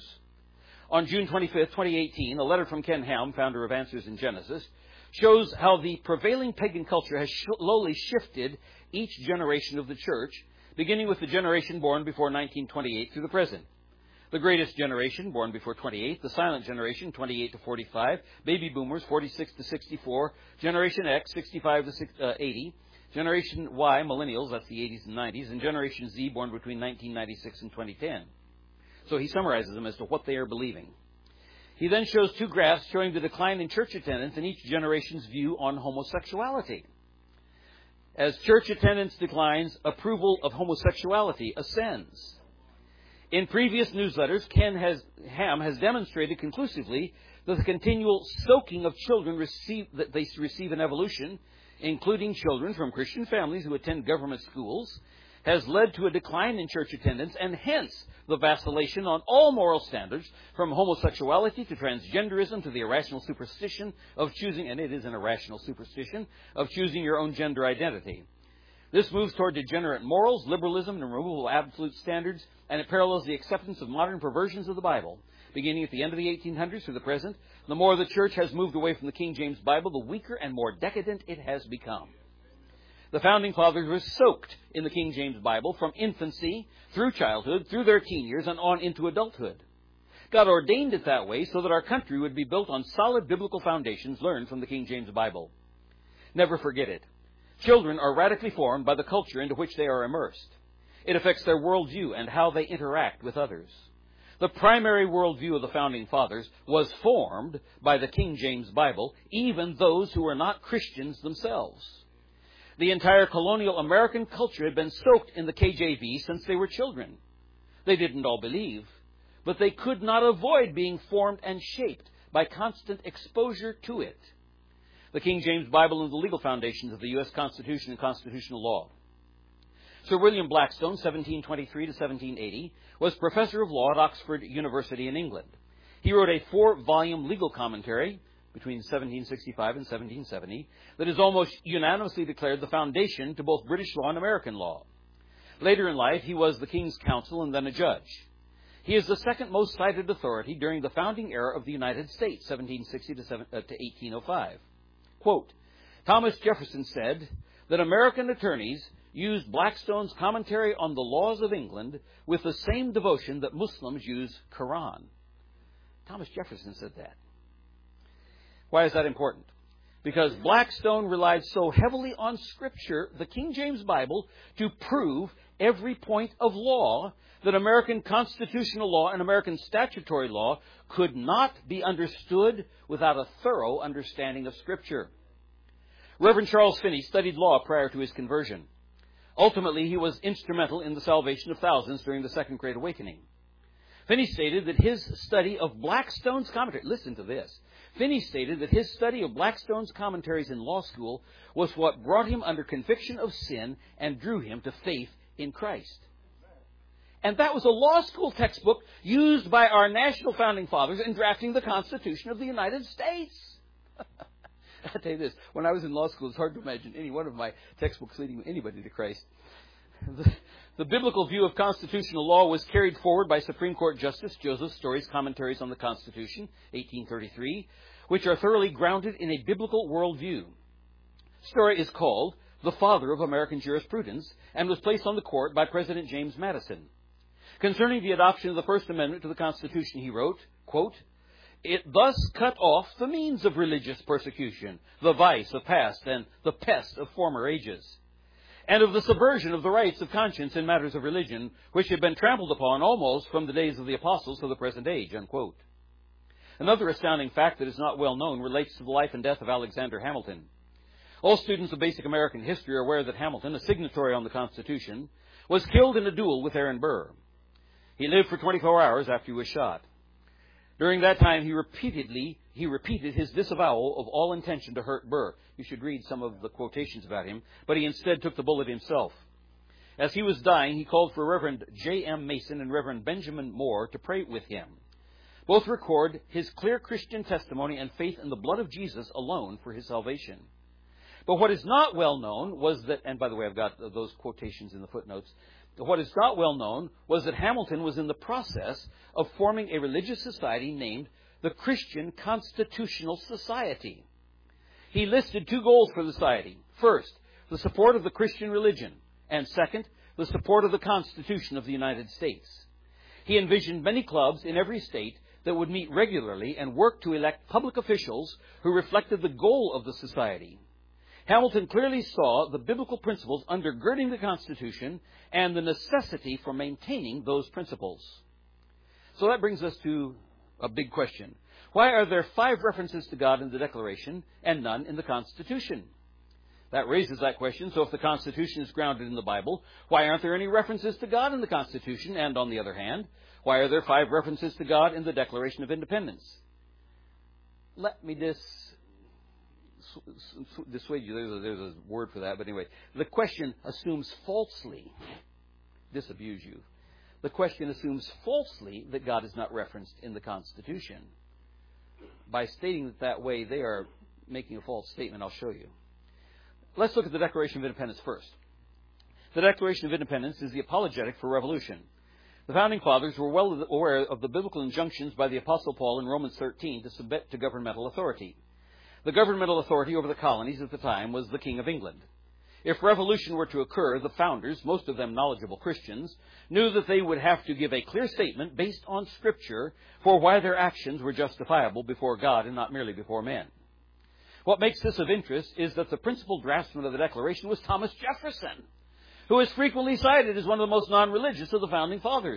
On June twenty-fifth, twenty eighteen, a letter from Ken Ham, founder of Answers in Genesis, shows how the prevailing pagan culture has slowly shifted each generation of the church, beginning with the generation born before nineteen twenty-eight through the present. The greatest generation, born before twenty-eight, the silent generation, twenty-eight to forty-five, baby boomers, forty-six to sixty-four, Generation X, sixty-five to eighty, Generation Y, millennials, that's the eighties and nineties, and Generation Z, born between nineteen ninety-six and twenty ten. So he summarizes them as to what they are believing. He then shows two graphs showing the decline in church attendance and each generation's view on homosexuality. As church attendance declines, approval of homosexuality ascends. In previous newsletters, Ken has, Ham has demonstrated conclusively that the continual soaking of children receive, that they receive in evolution, including children from Christian families who attend government schools, has led to a decline in church attendance and hence the vacillation on all moral standards from homosexuality to transgenderism to the irrational superstition of choosing, and it is an irrational superstition, of choosing your own gender identity. This moves toward degenerate morals, liberalism, and removal of absolute standards, and it parallels the acceptance of modern perversions of the Bible. Beginning at the end of the eighteen hundreds to the present, the more the church has moved away from the King James Bible, the weaker and more decadent it has become. The Founding Fathers were soaked in the King James Bible from infancy, through childhood, through their teen years, and on into adulthood. God ordained it that way so that our country would be built on solid biblical foundations learned from the King James Bible. Never forget it. Children are radically formed by the culture into which they are immersed. It affects their worldview and how they interact with others. The primary worldview of the Founding Fathers was formed by the King James Bible, even those who were not Christians themselves. The entire colonial American culture had been soaked in the K J V since they were children. They didn't all believe, but they could not avoid being formed and shaped by constant exposure to it. The King James Bible and the legal foundations of the U S Constitution and constitutional law. Sir William Blackstone, seventeen twenty-three to seventeen eighty, was professor of law at Oxford University in England. He wrote a four-volume legal commentary between seventeen sixty-five and seventeen seventy that is almost unanimously declared the foundation to both British law and American law. Later in life, he was the King's Counsel and then a judge. He is the second most cited authority during the founding era of the United States, seventeen sixty to eighteen oh five. Quote, Thomas Jefferson said that American attorneys used Blackstone's commentary on the laws of England with the same devotion that Muslims use Quran. Thomas Jefferson said that. Why is that important? Because Blackstone relied so heavily on Scripture, the King James Bible, to prove every point of law that American constitutional law and American statutory law could not be understood without a thorough understanding of Scripture. Reverend Charles Finney studied law prior to his conversion. Ultimately, he was instrumental in the salvation of thousands during the Second Great Awakening. Finney stated that his study of Blackstone's commentary, listen to this, Finney stated that his study of Blackstone's commentaries in law school was what brought him under conviction of sin and drew him to faith in Christ. And that was a law school textbook used by our national founding fathers in drafting the Constitution of the United States. I'll tell you this, when I was in law school, it's hard to imagine any one of my textbooks leading anybody to Christ. The, the biblical view of constitutional law was carried forward by Supreme Court Justice Joseph Story's Commentaries on the Constitution, eighteen thirty-three, which are thoroughly grounded in a biblical worldview. Story is called the father of American jurisprudence and was placed on the court by President James Madison. Concerning the adoption of the First Amendment to the Constitution, he wrote, quote, "It thus cut off the means of religious persecution, the vice of past and the pest of former ages, and of the subversion of the rights of conscience in matters of religion, which had been trampled upon almost from the days of the apostles to the present age," unquote. Another astounding fact that is not well known relates to the life and death of Alexander Hamilton. All students of basic American history are aware that Hamilton, a signatory on the Constitution, was killed in a duel with Aaron Burr. He lived for twenty-four hours after he was shot. During that time, he repeatedly he repeated his disavowal of all intention to hurt Burr. You should read some of the quotations about him, but he instead took the bullet himself. As he was dying, he called for Reverend J M Mason and Reverend Benjamin Moore to pray with him. Both record his clear Christian testimony and faith in the blood of Jesus alone for his salvation. But what is not well known was that, and by the way, I've got those quotations in the footnotes, what is not well known was that Hamilton was in the process of forming a religious society named the Christian Constitutional Society. He listed two goals for the society. First, the support of the Christian religion, and second, the support of the Constitution of the United States. He envisioned many clubs in every state that would meet regularly and work to elect public officials who reflected the goal of the society. Hamilton clearly saw the biblical principles undergirding the Constitution and the necessity for maintaining those principles. So that brings us to a big question. Why are there five references to God in the Declaration and none in the Constitution? That raises that question. So if the Constitution is grounded in the Bible, why aren't there any references to God in the Constitution? And on the other hand, why are there five references to God in the Declaration of Independence? Let me just dissuade you. There's a, there's a word for that, but anyway. The question assumes falsely, disabuse you. The question assumes falsely that God is not referenced in the Constitution. By stating it that way, they are making a false statement. I'll show you. Let's look at the Declaration of Independence first. The Declaration of Independence is the apologetic for revolution. The Founding Fathers were well aware of the biblical injunctions by the Apostle Paul in Romans thirteen to submit to governmental authority. The governmental authority over the colonies at the time was the King of England. If revolution were to occur, the founders, most of them knowledgeable Christians, knew that they would have to give a clear statement based on Scripture for why their actions were justifiable before God and not merely before men. What makes this of interest is that the principal draftsman of the Declaration was Thomas Jefferson, who is frequently cited as one of the most non-religious of the Founding Fathers.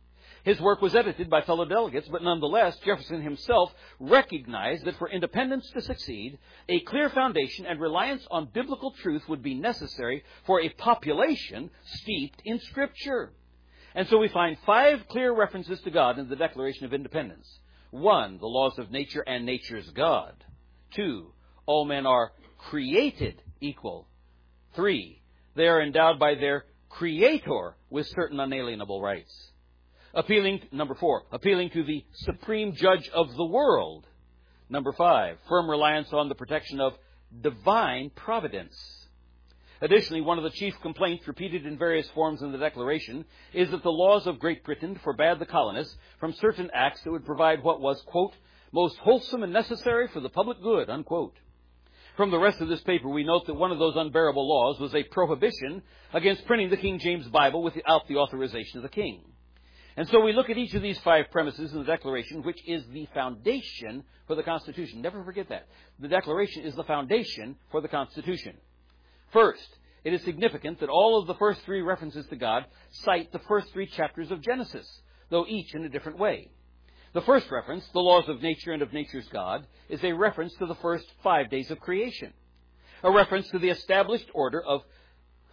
His work was edited by fellow delegates, but nonetheless, Jefferson himself recognized that for independence to succeed, a clear foundation and reliance on biblical truth would be necessary for a population steeped in Scripture. And so we find five clear references to God in the Declaration of Independence. One, the laws of nature and nature's God. Two, all men are created equal. Three, they are endowed by their Creator with certain unalienable rights. Appealing, number four, appealing to the supreme judge of the world. Number five, firm reliance on the protection of divine providence. Additionally, one of the chief complaints repeated in various forms in the Declaration is that the laws of Great Britain forbade the colonists from certain acts that would provide what was, quote, most wholesome and necessary for the public good, unquote. From the rest of this paper, we note that one of those unbearable laws was a prohibition against printing the King James Bible without the authorization of the king. And so we look at each of these five premises in the Declaration, which is the foundation for the Constitution. Never forget that. The Declaration is the foundation for the Constitution. First, it is significant that all of the first three references to God cite the first three chapters of Genesis, though each in a different way. The first reference, the laws of nature and of nature's God, is a reference to the first five days of creation, a reference to the established order of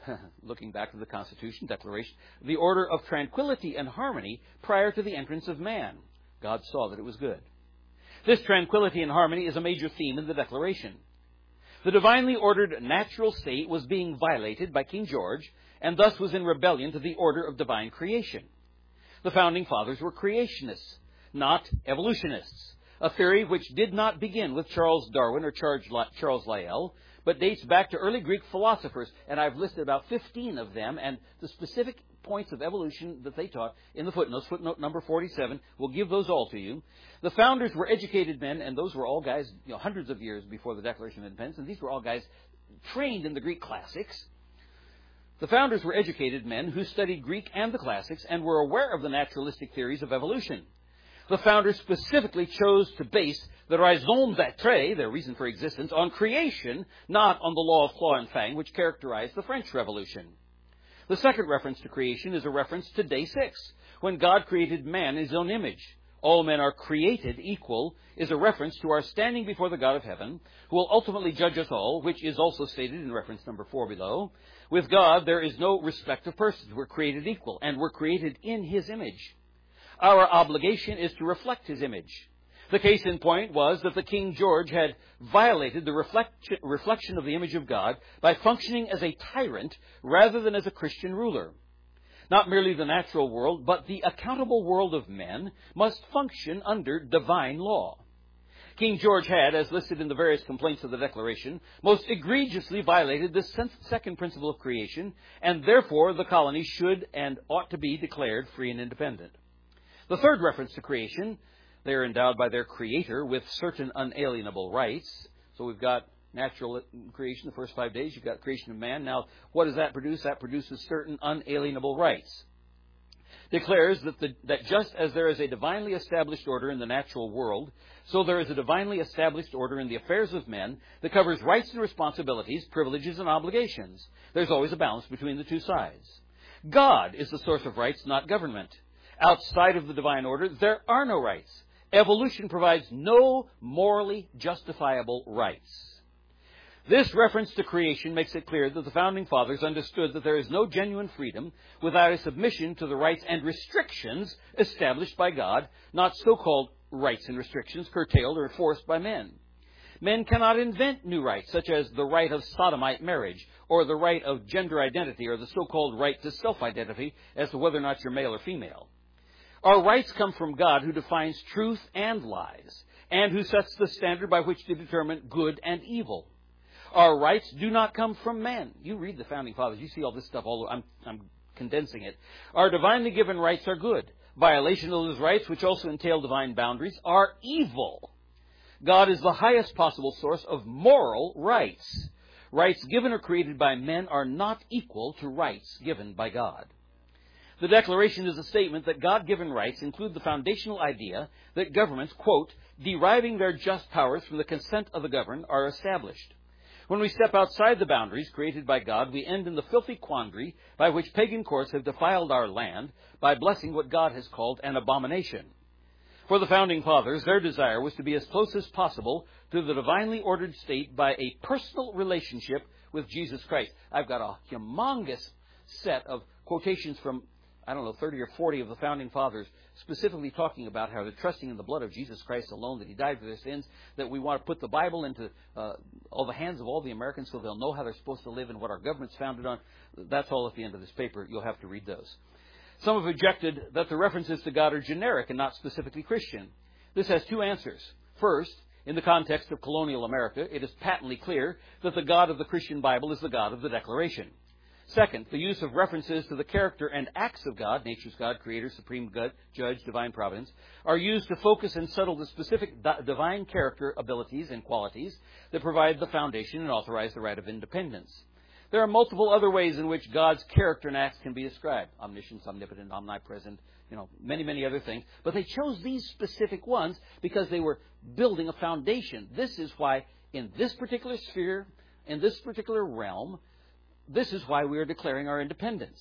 looking back to the Constitution, Declaration, the order of tranquility and harmony prior to the entrance of man. God saw that it was good. This tranquility and harmony is a major theme in the Declaration. The divinely ordered natural state was being violated by King George, and thus was in rebellion to the order of divine creation. The Founding Fathers were creationists, not evolutionists, a theory which did not begin with Charles Darwin or Charles Lyell, but dates back to early Greek philosophers, and I've listed about fifteen of them, and the specific points of evolution that they taught in the footnotes. Footnote number forty-seven, we'll give those all to you. The founders were educated men, and those were all guys, you know, hundreds of years before the Declaration of Independence, and these were all guys trained in the Greek classics. The founders were educated men who studied Greek and the classics and were aware of the naturalistic theories of evolution. The founders specifically chose to base the raison d'être, their reason for existence, on creation, not on the law of claw and fang, which characterized the French Revolution. The second reference to creation is a reference to day six, when God created man in his own image. All men are created equal is a reference to our standing before the God of heaven, who will ultimately judge us all, which is also stated in reference number four below. With God, there is no respect of persons. We're created equal, and we're created in his image. Our obligation is to reflect his image. The case in point was that the King George had violated the reflection, reflection of the image of God by functioning as a tyrant rather than as a Christian ruler. Not merely the natural world, but the accountable world of men must function under divine law. King George had, as listed in the various complaints of the Declaration, most egregiously violated this second principle of creation, and therefore the colony should and ought to be declared free and independent. The third reference to creation, they are endowed by their Creator with certain unalienable rights. So we've got natural creation, the first five days. You've got creation of man. Now, what does that produce? That produces certain unalienable rights. Declares that, the, that just as there is a divinely established order in the natural world, so there is a divinely established order in the affairs of men that covers rights and responsibilities, privileges and obligations. There's always a balance between the two sides. God is the source of rights, not government. Outside of the divine order, there are no rights. Evolution provides no morally justifiable rights. This reference to creation makes it clear that the Founding Fathers understood that there is no genuine freedom without a submission to the rights and restrictions established by God, not so-called rights and restrictions curtailed or enforced by men. Men cannot invent new rights, such as the right of sodomite marriage, or the right of gender identity, or the so-called right to self-identity as to whether or not you're male or female. Our rights come from God, who defines truth and lies, and who sets the standard by which to determine good and evil. Our rights do not come from men. You read the Founding Fathers, you see all this stuff all over. I'm, I'm condensing it. Our divinely given rights are good. Violation of those rights, which also entail divine boundaries, are evil. God is the highest possible source of moral rights. Rights given or created by men are not equal to rights given by God. The Declaration is a statement that God-given rights include the foundational idea that governments, quote, deriving their just powers from the consent of the governed, are established. When we step outside the boundaries created by God, we end in the filthy quandary by which pagan courts have defiled our land by blessing what God has called an abomination. For the Founding Fathers, their desire was to be as close as possible to the divinely ordered state by a personal relationship with Jesus Christ. I've got a humongous set of quotations from, I don't know, thirty or forty of the Founding Fathers, specifically talking about how they're trusting in the blood of Jesus Christ alone, that he died for their sins, that we want to put the Bible into uh, all the hands of all the Americans so they'll know how they're supposed to live and what our government's founded on. That's all at the end of this paper. You'll have to read those. Some have objected that the references to God are generic and not specifically Christian. This has two answers. First, in the context of colonial America, it is patently clear that the God of the Christian Bible is the God of the Declaration. Second, the use of references to the character and acts of God, nature's God, creator, supreme God, judge, divine providence, are used to focus and settle the specific divine character, abilities, and qualities that provide the foundation and authorize the right of independence. There are multiple other ways in which God's character and acts can be described. Omniscience, omnipotent, omnipresent, you know, many, many other things. But they chose these specific ones because they were building a foundation. This is why in this particular sphere, in this particular realm, this is why we are declaring our independence.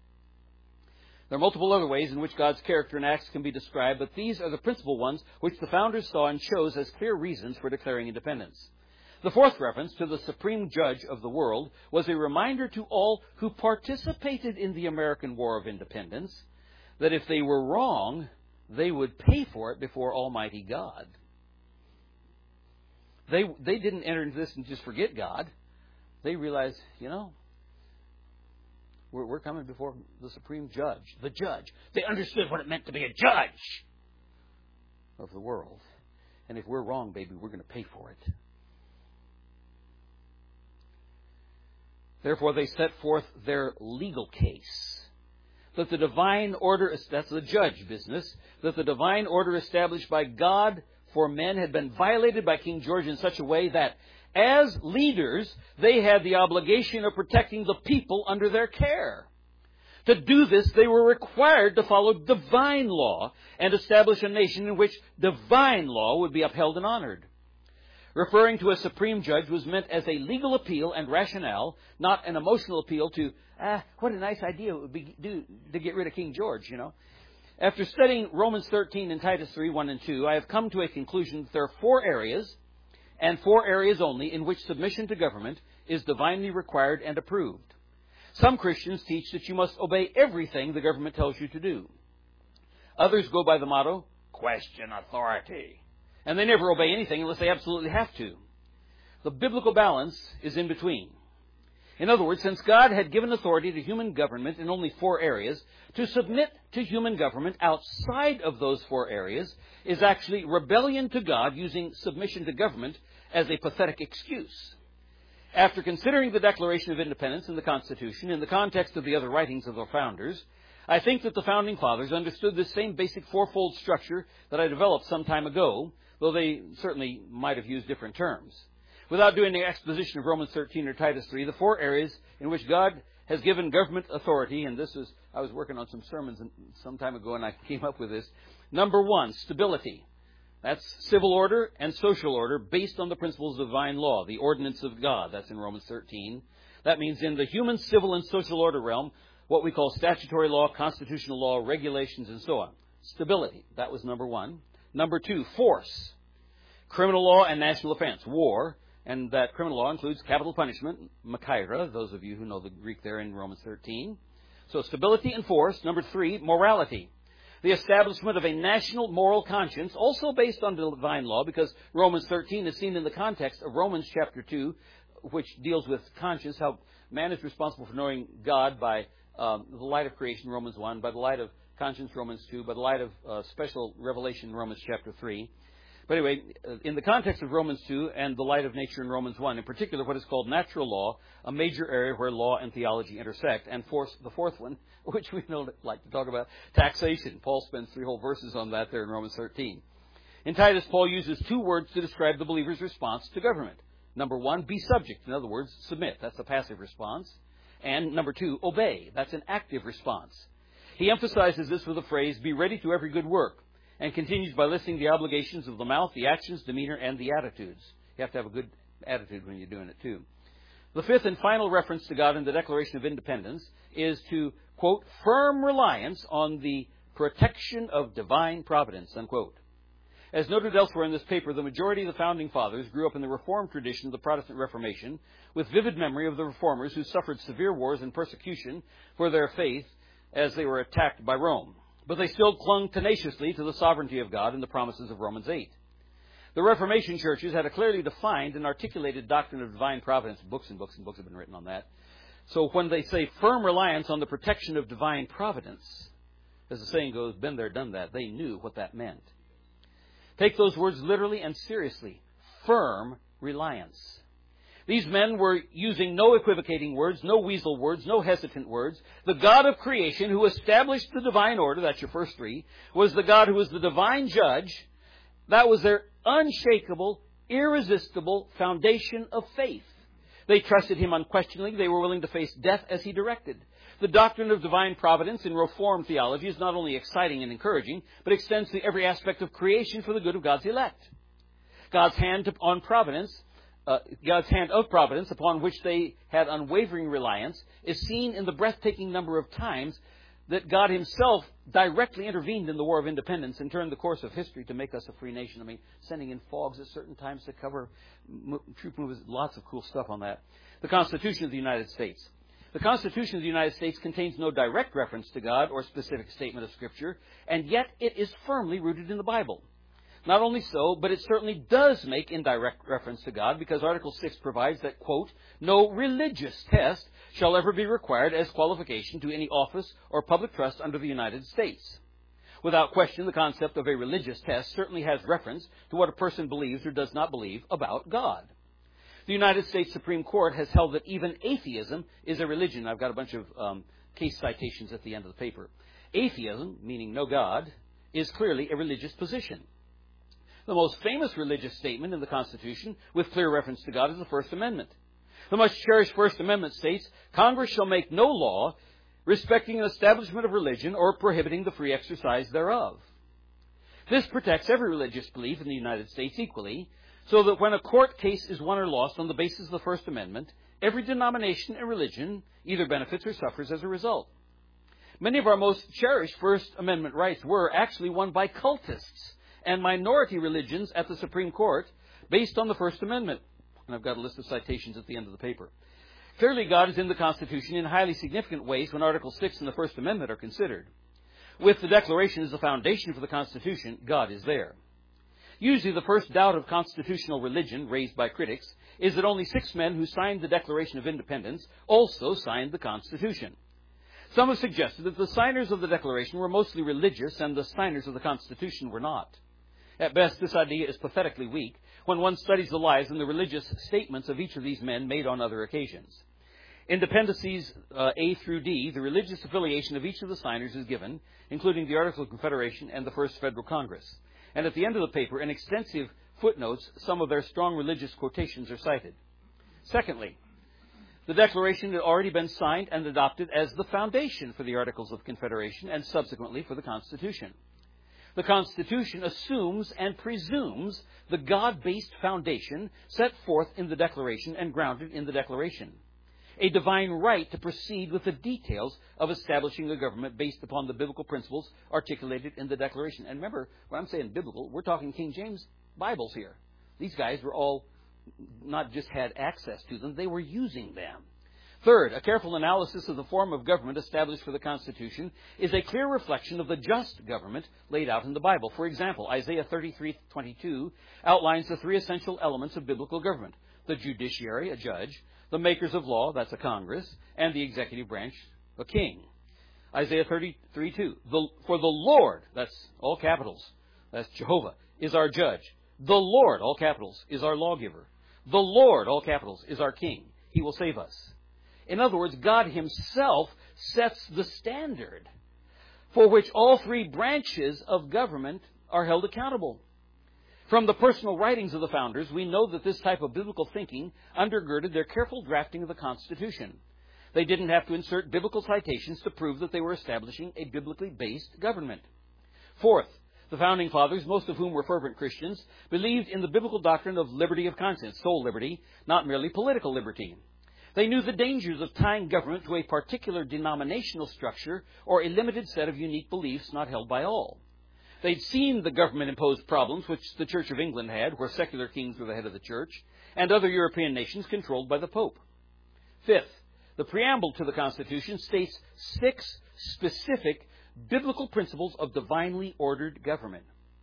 There are multiple other ways in which God's character and acts can be described, but these are the principal ones which the founders saw and chose as clear reasons for declaring independence. The fourth reference to the supreme judge of the world was a reminder to all who participated in the American War of Independence that if they were wrong, they would pay for it before Almighty God. They, they didn't enter into this and just forget God. They realized, you know, we're, we're coming before the supreme judge, the judge. They understood what it meant to be a judge of the world. And if we're wrong, baby, we're going to pay for it. Therefore, they set forth their legal case. That the divine order, that's the judge business, that the divine order established by God for men had been violated by King George in such a way that, as leaders, they had the obligation of protecting the people under their care. To do this, they were required to follow divine law and establish a nation in which divine law would be upheld and honored. Referring to a supreme judge was meant as a legal appeal and rationale, not an emotional appeal to, ah, what a nice idea it would be do, to get rid of King George, you know. After studying Romans thirteen and Titus three, one and two, I have come to a conclusion that there are four areas, and four areas only, in which submission to government is divinely required and approved. Some Christians teach that you must obey everything the government tells you to do. Others go by the motto, question authority. And they never obey anything unless they absolutely have to. The biblical balance is in between. In other words, since God had given authority to human government in only four areas, to submit to human government outside of those four areas is actually rebellion to God, using submission to government as a pathetic excuse. After considering the Declaration of Independence and the Constitution in the context of the other writings of our founders, I think that the Founding Fathers understood this same basic fourfold structure that I developed some time ago, though they certainly might have used different terms. Without doing the exposition of Romans thirteen or Titus three, the four areas in which God has given government authority, and this is, I was working on some sermons some time ago and I came up with this. Number one, stability. That's civil order and social order based on the principles of divine law, the ordinance of God. That's in Romans thirteen. That means in the human, civil, and social order realm, what we call statutory law, constitutional law, regulations, and so on. Stability. That was number one. Number two, force. Criminal law and national offense, war. And that criminal law includes capital punishment, makaira, those of you who know the Greek there in Romans thirteen. So stability and force. Number three, morality. The establishment of a national moral conscience, also based on divine law, because Romans thirteen is seen in the context of Romans chapter two, which deals with conscience, how man is responsible for knowing God by um, the light of creation, Romans one, by the light of conscience, Romans two, by the light of uh, special revelation, Romans chapter three. But anyway, in the context of Romans two and the light of nature in Romans one, in particular what is called natural law, a major area where law and theology intersect, and force, the fourth one, which we don't like to talk about, taxation. Paul spends three whole verses on that there in Romans thirteen. In Titus, Paul uses two words to describe the believer's response to government. Number one, be subject. In other words, submit. That's a passive response. And number two, obey. That's an active response. He emphasizes this with the phrase, be ready to every good work, and continues by listing the obligations of the mouth, the actions, demeanor, and the attitudes. You have to have a good attitude when you're doing it, too. The fifth and final reference to God in the Declaration of Independence is to, quote, firm reliance on the protection of divine providence, unquote. As noted elsewhere in this paper, the majority of the Founding Fathers grew up in the Reformed tradition of the Protestant Reformation, with vivid memory of the Reformers who suffered severe wars and persecution for their faith as they were attacked by Rome. But they still clung tenaciously to the sovereignty of God and the promises of Romans eight. The Reformation churches had a clearly defined and articulated doctrine of divine providence. Books and books and books have been written on that. So when they say firm reliance on the protection of divine providence, as the saying goes, been there, done that, they knew what that meant. Take those words literally and seriously. Firm reliance. These men were using no equivocating words, no weasel words, no hesitant words. The God of creation who established the divine order, that's your first three, was the God who was the divine judge. That was their unshakable, irresistible foundation of faith. They trusted Him unquestioningly. They were willing to face death as He directed. The doctrine of divine providence in Reformed theology is not only exciting and encouraging, but extends to every aspect of creation for the good of God's elect. God's hand on providence Uh, God's hand of providence, upon which they had unwavering reliance, is seen in the breathtaking number of times that God himself directly intervened in the War of Independence and turned the course of history to make us a free nation. I mean, sending in fogs at certain times to cover troop movements, lots of cool stuff on that. The Constitution of the United States. The Constitution of the United States contains no direct reference to God or specific statement of Scripture, and yet it is firmly rooted in the Bible. Not only so, but it certainly does make indirect reference to God, because Article six provides that, quote, no religious test shall ever be required as qualification to any office or public trust under the United States. Without question, the concept of a religious test certainly has reference to what a person believes or does not believe about God. The United States Supreme Court has held that even atheism is a religion. I've got a bunch of um, case citations at the end of the paper. Atheism, meaning no God, is clearly a religious position. The most famous religious statement in the Constitution, with clear reference to God, is the First Amendment. The much cherished First Amendment states, Congress shall make no law respecting an establishment of religion or prohibiting the free exercise thereof. This protects every religious belief in the United States equally, so that when a court case is won or lost on the basis of the First Amendment, every denomination and religion either benefits or suffers as a result. Many of our most cherished First Amendment rights were actually won by cultists and minority religions at the Supreme Court based on the First Amendment. And I've got a list of citations at the end of the paper. Clearly, God is in the Constitution in highly significant ways when Article six and the First Amendment are considered. With the Declaration as the foundation for the Constitution, God is there. Usually, the first doubt of constitutional religion raised by critics is that only six men who signed the Declaration of Independence also signed the Constitution. Some have suggested that the signers of the Declaration were mostly religious and the signers of the Constitution were not. At best, this idea is pathetically weak when one studies the lives and the religious statements of each of these men made on other occasions. In Dependencies uh, A through D, the religious affiliation of each of the signers is given, including the Articles of Confederation and the First Federal Congress. And at the end of the paper, in extensive footnotes, some of their strong religious quotations are cited. Secondly, the Declaration had already been signed and adopted as the foundation for the Articles of Confederation and subsequently for the Constitution. The Constitution assumes and presumes the God-based foundation set forth in the Declaration and grounded in the Declaration. A divine right to proceed with the details of establishing a government based upon the biblical principles articulated in the Declaration. And remember, when I'm saying biblical, we're talking King James Bibles here. These guys were all not just had access to them, they were using them. Third, a careful analysis of the form of government established for the Constitution is a clear reflection of the just government laid out in the Bible. For example, Isaiah thirty-three twenty-two outlines the three essential elements of biblical government: the judiciary, a judge; the makers of law, that's a Congress; and the executive branch, a king. Isaiah thirty-three two, the, for the Lord, that's all capitals, that's Jehovah, is our judge. The Lord, all capitals, is our lawgiver. The Lord, all capitals, is our king. He will save us. In other words, God himself sets the standard for which all three branches of government are held accountable. From the personal writings of the founders, we know that this type of biblical thinking undergirded their careful drafting of the Constitution. They didn't have to insert biblical citations to prove that they were establishing a biblically based government. Fourth, the Founding Fathers, most of whom were fervent Christians, believed in the biblical doctrine of liberty of conscience, soul liberty, not merely political liberty. They knew the dangers of tying government to a particular denominational structure or a limited set of unique beliefs not held by all. They'd seen the government-imposed problems which the Church of England had, where secular kings were the head of the church, and other European nations controlled by the Pope. Fifth, the preamble to the Constitution states six specific biblical principles of divinely ordered government.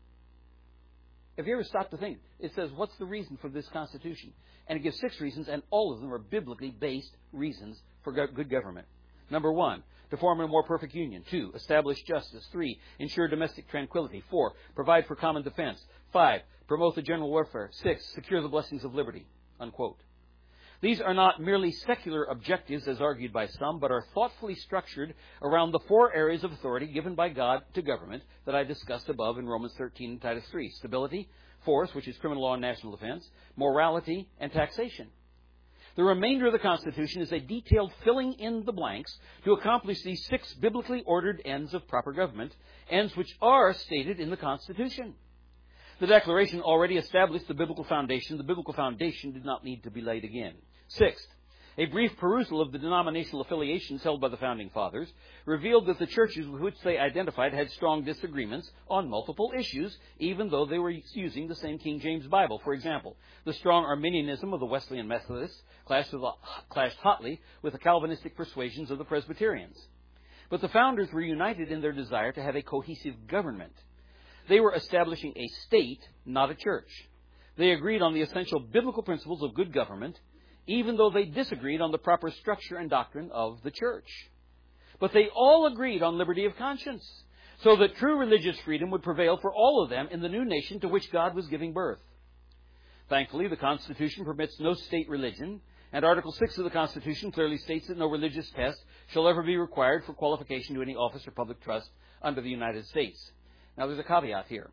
Have you ever stopped to think? It says, what's the reason for this Constitution? And it gives six reasons, and all of them are biblically based reasons for good government. Number one, to form a more perfect union. Two, establish justice. Three, ensure domestic tranquility. Four, provide for common defense. Five, promote the general welfare. Six, secure the blessings of liberty. Unquote. These are not merely secular objectives as argued by some, but are thoughtfully structured around the four areas of authority given by God to government that I discussed above in Romans thirteen and Titus three. Stability, force, which is criminal law and national defense, morality, and taxation. The remainder of the Constitution is a detailed filling in the blanks to accomplish these six biblically ordered ends of proper government, ends which are stated in the Constitution. The Declaration already established the biblical foundation. The biblical foundation did not need to be laid again. Sixth, A brief perusal of the denominational affiliations held by the Founding Fathers revealed that the churches with which they identified had strong disagreements on multiple issues, even though they were using the same King James Bible. For example, the strong Arminianism of the Wesleyan Methodists clashed, with, clashed hotly with the Calvinistic persuasions of the Presbyterians. But the founders were united in their desire to have a cohesive government. They were establishing a state, not a church. They agreed on the essential biblical principles of good government, even though they disagreed on the proper structure and doctrine of the church. But they all agreed on liberty of conscience, so that true religious freedom would prevail for all of them in the new nation to which God was giving birth. Thankfully, the Constitution permits no state religion, and Article six of the Constitution clearly states that no religious test shall ever be required for qualification to any office or public trust under the United States. Now, there's a caveat here.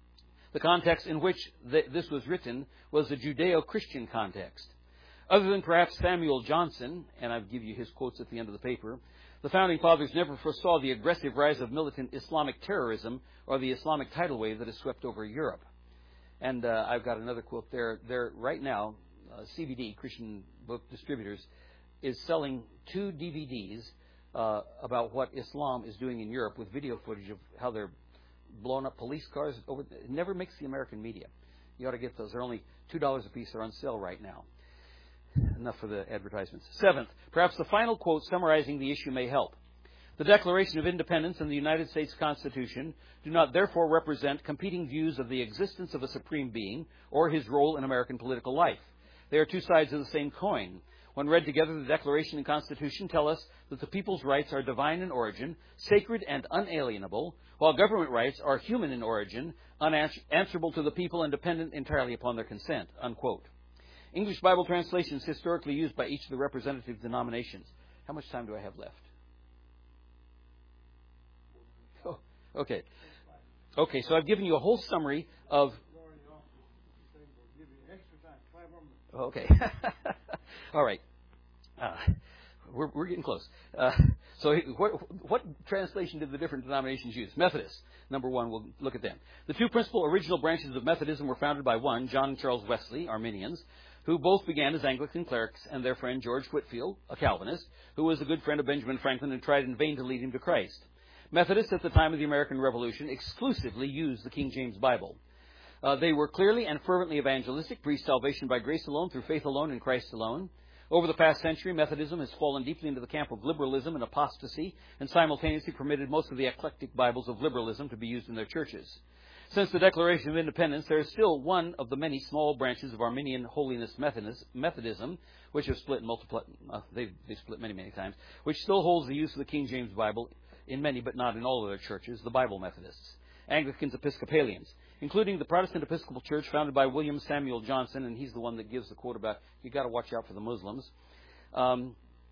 The context in which th- this was written was the Judeo-Christian context. Other than perhaps Samuel Johnson, and I'll give you his quotes at the end of the paper, the Founding Fathers never foresaw the aggressive rise of militant Islamic terrorism or the Islamic tidal wave that has swept over Europe. And uh, I've got another quote there. There right now, uh, C B D, Christian Book Distributors, is selling two D V Ds uh, about what Islam is doing in Europe with video footage of how they're blowing up police cars. Over, it never makes the American media. You ought to get those. They're only two dollars a piece. They're on sale right now. Enough for the advertisements. Seventh, perhaps the final quote summarizing the issue may help. The Declaration of Independence and the United States Constitution do not therefore represent competing views of the existence of a supreme being or his role in American political life. They are two sides of the same coin. When read together, the Declaration and Constitution tell us that the people's rights are divine in origin, sacred and unalienable, while government rights are human in origin, unanswerable to the people and dependent entirely upon their consent. Unquote. English Bible translations historically used by each of the representative denominations. How much time do I have left? Oh, okay. Okay, so I've given you a whole summary of... Okay. All right. Uh, we're, we're getting close. Uh, so what, what translation did the different denominations use? Methodists. Number one, we'll look at them. The two principal original branches of Methodism were founded by one, John and Charles Wesley, Arminians, who both began as Anglican clerics, and their friend George Whitefield, a Calvinist, who was a good friend of Benjamin Franklin and tried in vain to lead him to Christ. Methodists at the time of the American Revolution exclusively used the King James Bible. Uh, they were clearly and fervently evangelistic, preached salvation by grace alone, through faith alone, in Christ alone. Over the past century, Methodism has fallen deeply into the camp of liberalism and apostasy, and simultaneously permitted most of the eclectic Bibles of liberalism to be used in their churches. Since the Declaration of Independence, there is still one of the many small branches of Arminian Holiness Methodism, which have split multiple, uh, they've, they've split many, many times, which still holds the use of the King James Bible in many, but not in all of their churches, the Bible Methodists. Anglicans, Episcopalians, including the Protestant Episcopal Church founded by William Samuel Johnson, and he's the one that gives the quote about, you got to watch out for the Muslims. Um,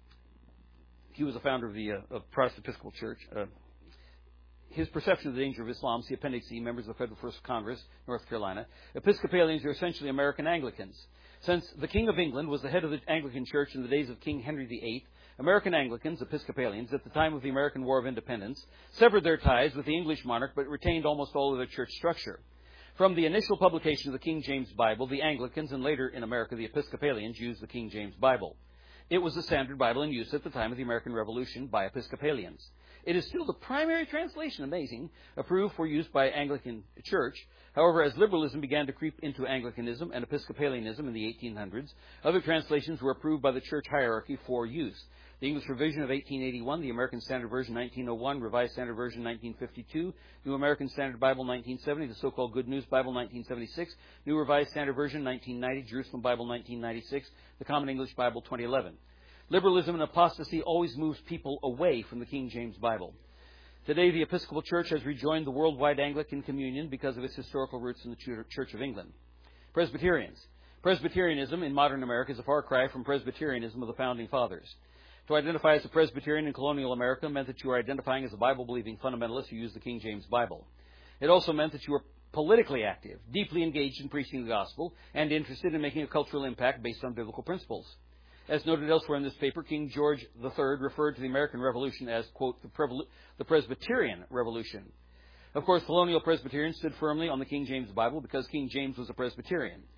he was a founder of the uh, of Protestant Episcopal Church. Uh, his perception of the danger of Islam, see Appendix E, members of the Federal First Congress, North Carolina. Episcopalians are essentially American Anglicans. Since the King of England was the head of the Anglican Church in the days of King Henry the Eighth, American Anglicans, Episcopalians, at the time of the American War of Independence, severed their ties with the English monarch but retained almost all of their church structure. From the initial publication of the King James Bible, the Anglicans, and later in America the Episcopalians, used the King James Bible. It was the standard Bible in use at the time of the American Revolution by Episcopalians. It is still the primary translation, amazing, approved for use by Anglican Church. However, as liberalism began to creep into Anglicanism and Episcopalianism in the eighteen hundreds, other translations were approved by the church hierarchy for use. The English Revision of eighteen eighty-one, the American Standard Version nineteen oh one, Revised Standard Version nineteen fifty-two, New American Standard Bible nineteen seventy, the so-called Good News Bible nineteen seventy-six, New Revised Standard Version nineteen ninety, Jerusalem Bible nineteen ninety-six, the Common English Bible twenty eleven. Liberalism and apostasy always moves people away from the King James Bible. Today, the Episcopal Church has rejoined the worldwide Anglican Communion because of its historical roots in the Church of England. Presbyterians. Presbyterianism in modern America is a far cry from Presbyterianism of the Founding Fathers. To identify as a Presbyterian in colonial America meant that you were identifying as a Bible-believing fundamentalist who used the King James Bible. It also meant that you were politically active, deeply engaged in preaching the gospel, and interested in making a cultural impact based on biblical principles. As noted elsewhere in this paper, King George the Third referred to the American Revolution as, quote, the, Prevol- the Presbyterian Revolution. Of course, colonial Presbyterians stood firmly on the King James Bible because King James was a Presbyterian.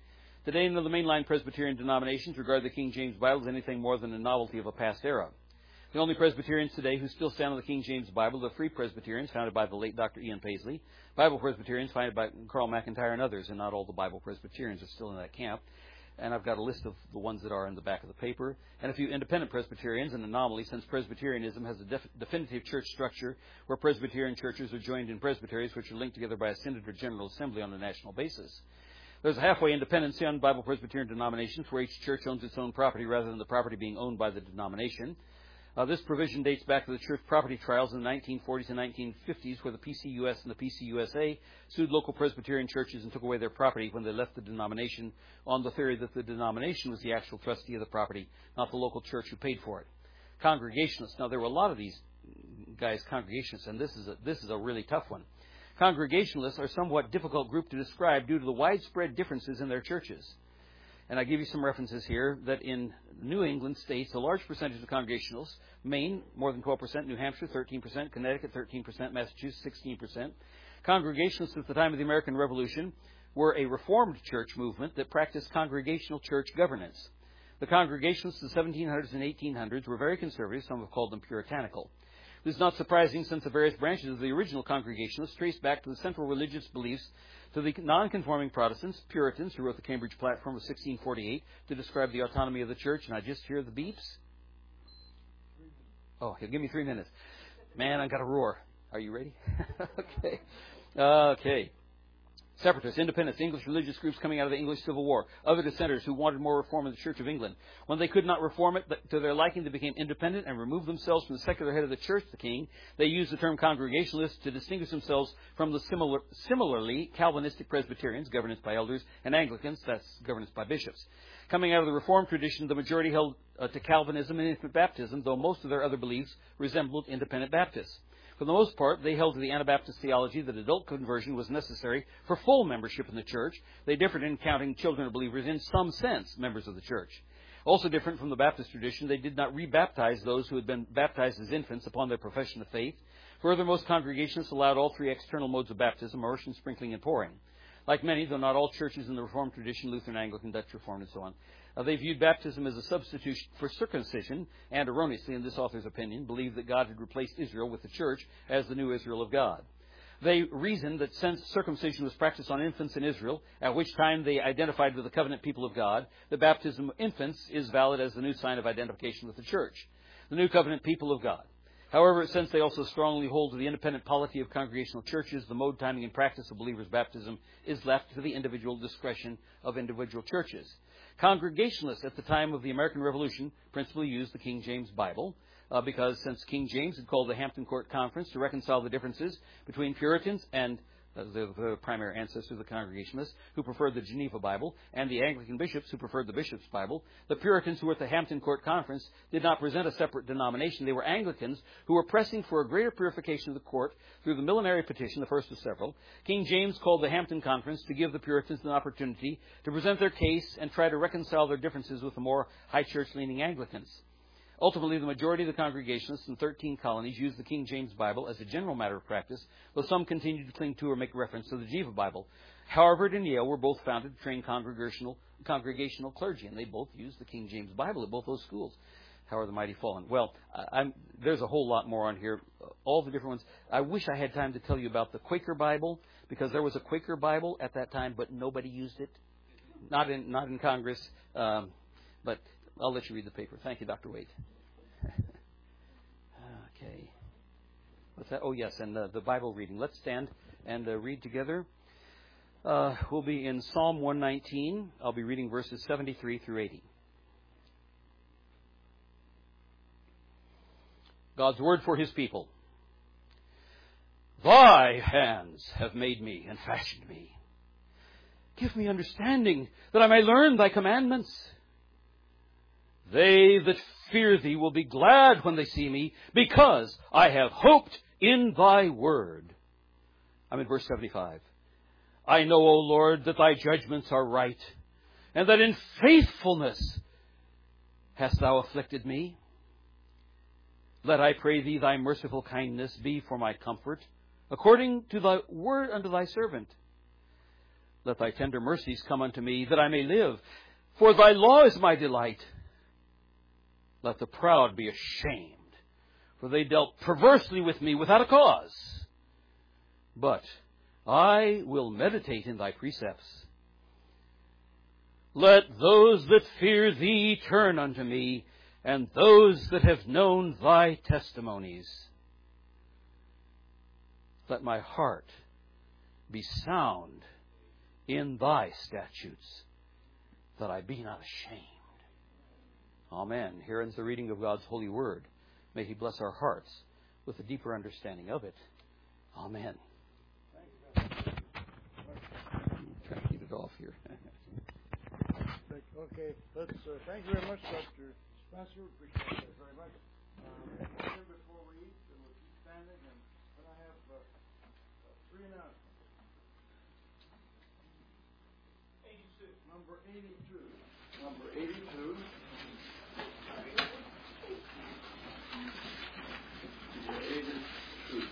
Today, none of the mainline Presbyterian denominations regard the King James Bible as anything more than a novelty of a past era. The only Presbyterians today who still stand on the King James Bible are the Free Presbyterians, founded by the late Doctor Ian Paisley, Bible Presbyterians, founded by Carl McIntyre and others, and not all the Bible Presbyterians are still in that camp. And I've got a list of the ones that are in the back of the paper, and a few independent Presbyterians, an anomaly since Presbyterianism has a def- definitive church structure where Presbyterian churches are joined in presbyteries which are linked together by a synod or general assembly on a national basis. There's a halfway independency on Bible Presbyterian denominations where each church owns its own property rather than the property being owned by the denomination. Uh, this provision dates back to the church property trials in the nineteen forties and nineteen fifties where the P C U S and the P C U S A sued local Presbyterian churches and took away their property when they left the denomination on the theory that the denomination was the actual trustee of the property, not the local church who paid for it. Congregationalists. Now, there were a lot of these guys, Congregationalists, and this is a, this is a really tough one. Congregationalists are a somewhat difficult group to describe due to the widespread differences in their churches. And I give you some references here that in New England states, a large percentage of Congregationalists, Maine, more than twelve percent, New Hampshire, thirteen percent, Connecticut, thirteen percent, Massachusetts, sixteen percent. Congregationalists at the time of the American Revolution were a Reformed church movement that practiced congregational church governance. The Congregationalists of the seventeen hundreds and eighteen hundreds were very conservative. Some have called them puritanical. This is not surprising since the various branches of the original Congregationalists trace back to the central religious beliefs to the non-conforming Protestants, Puritans, who wrote the Cambridge Platform of sixteen forty-eight to describe the autonomy of the church. And I just hear the beeps. Oh, he'll give me three minutes. Man, I've got to roar. Are you ready? okay. Okay. Separatists, independents, English religious groups coming out of the English Civil War, other dissenters who wanted more reform in the Church of England. When they could not reform it to their liking, they became independent and removed themselves from the secular head of the church, the king. They used the term Congregationalists to distinguish themselves from the similar, similarly Calvinistic Presbyterians, governance by elders, and Anglicans, that's governance by bishops. Coming out of the Reformed tradition, the majority held uh, to Calvinism and infant baptism, though most of their other beliefs resembled independent Baptists. For the most part, they held to the Anabaptist theology that adult conversion was necessary for full membership in the church. They differed in counting children of believers in some sense members of the church. Also different from the Baptist tradition, they did not rebaptize those who had been baptized as infants upon their profession of faith. Further, most Congregations allowed all three external modes of baptism, immersion, sprinkling, and pouring. Like many, though not all churches in the Reformed tradition, Lutheran, Anglican, Dutch Reformed, and so on, uh, they viewed baptism as a substitution for circumcision, and erroneously, in this author's opinion, believed that God had replaced Israel with the church as the new Israel of God. They reasoned that since circumcision was practiced on infants in Israel, at which time they identified with the covenant people of God, the baptism of infants is valid as the new sign of identification with the church, the new covenant people of God. However, since they also strongly hold to the independent polity of congregational churches, the mode, timing, and practice of believers' baptism is left to the individual discretion of individual churches. Congregationalists at the time of the American Revolution principally used the King James Bible uh, because since King James had called the Hampton Court Conference to reconcile the differences between Puritans and uh, the, the primary ancestors of the Congregationalists who preferred the Geneva Bible and the Anglican bishops who preferred the Bishop's Bible, the Puritans who were at the Hampton Court Conference did not present a separate denomination. They were Anglicans who were pressing for a greater purification of the court through the millenary petition, the first of several. King James called the Hampton Conference to give the Puritans an opportunity to present their case and try to reconcile their differences with the more high church-leaning Anglicans. Ultimately, the majority of the Congregationalists in thirteen colonies used the King James Bible as a general matter of practice, though some continued to cling to or make reference to the Geneva Bible. Harvard and Yale were both founded to train congregational, congregational clergy, and they both used the King James Bible at both those schools. How are the mighty fallen? Well, I'm, there's a whole lot more on here, all the different ones. I wish I had time to tell you about the Quaker Bible, because there was a Quaker Bible at that time, but nobody used it. Not in, not in Congress, um, but I'll let you read the paper. Thank you, Doctor Wade. Okay. What's that? Oh, yes, and uh, the Bible reading. Let's stand and uh, read together. Uh, we'll be in Psalm one nineteen. I'll be reading verses seventy-three through eighty. God's word for his people. Thy hands have made me and fashioned me. Give me understanding, that I may learn thy commandments. They that fear thee will be glad when they see me, because I have hoped in thy word. I'm in verse seventy-five. I know, O Lord, that thy judgments are right, and that in faithfulness hast thou afflicted me. Let, I pray thee, thy merciful kindness be for my comfort, according to thy word unto thy servant. Let thy tender mercies come unto me, that I may live. For thy law is my delight. Let the proud be ashamed, for they dealt perversely with me without a cause. But I will meditate in thy precepts. Let those that fear thee turn unto me, and those that have known thy testimonies. Let my heart be sound in thy statutes, that I be not ashamed. Amen. Here ends the reading of God's holy word. May He bless our hearts with a deeper understanding of it. Amen. Try to get it off here. Okay, let's uh, thank you very much, Doctor Spencer. Appreciate that very much. Um, before we eat, and we'll keep standing, and then I have uh, uh, three announcements. eighty-two. Number eighty-two. Number eighty-two. eighty-two.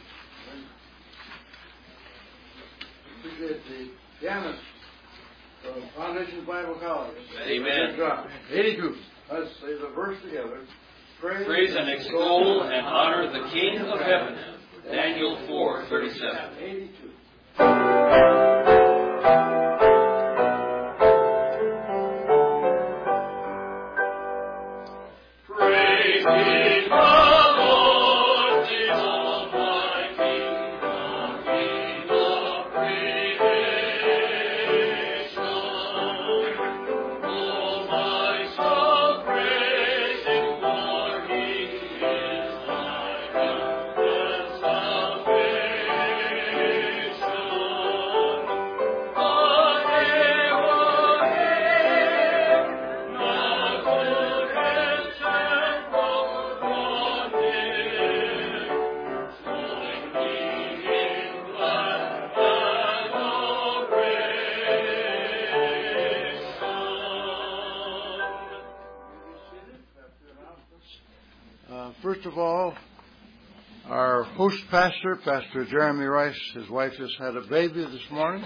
Appreciate the pianist from Foundation Bible College. Amen. eighty-two. Let's say the verse together. Praise, Praise and extol and honor the King of heaven. Daniel four thirty-seven. eighty-two. Praise ye the Lord, the Almighty, the King of creation. Oh, my soul, praise Him, for He is thy help and salvation. Uh, first of all, our host pastor, Pastor Jeremy Rice, his wife just had a baby this morning.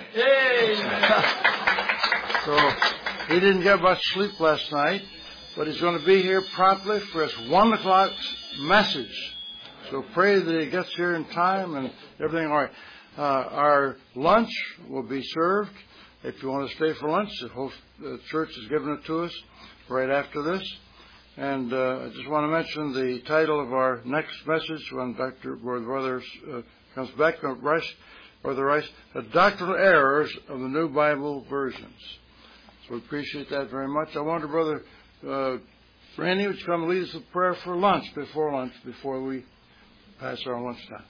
So he didn't get much sleep last night, but he's going to be here promptly for his one o'clock message. So pray that he gets here in time and everything all right. Uh, our lunch will be served. If you want to stay for lunch, the, host, the church has given it to us right after this. And uh, I just want to mention the title of our next message when Doctor Brother uh, comes back, Rice, Brother Rice, the doctrinal errors of the New Bible versions. So we appreciate that very much. I wonder, Brother uh, Randy, would you come lead us with prayer for lunch, before lunch, before we pass our lunch time.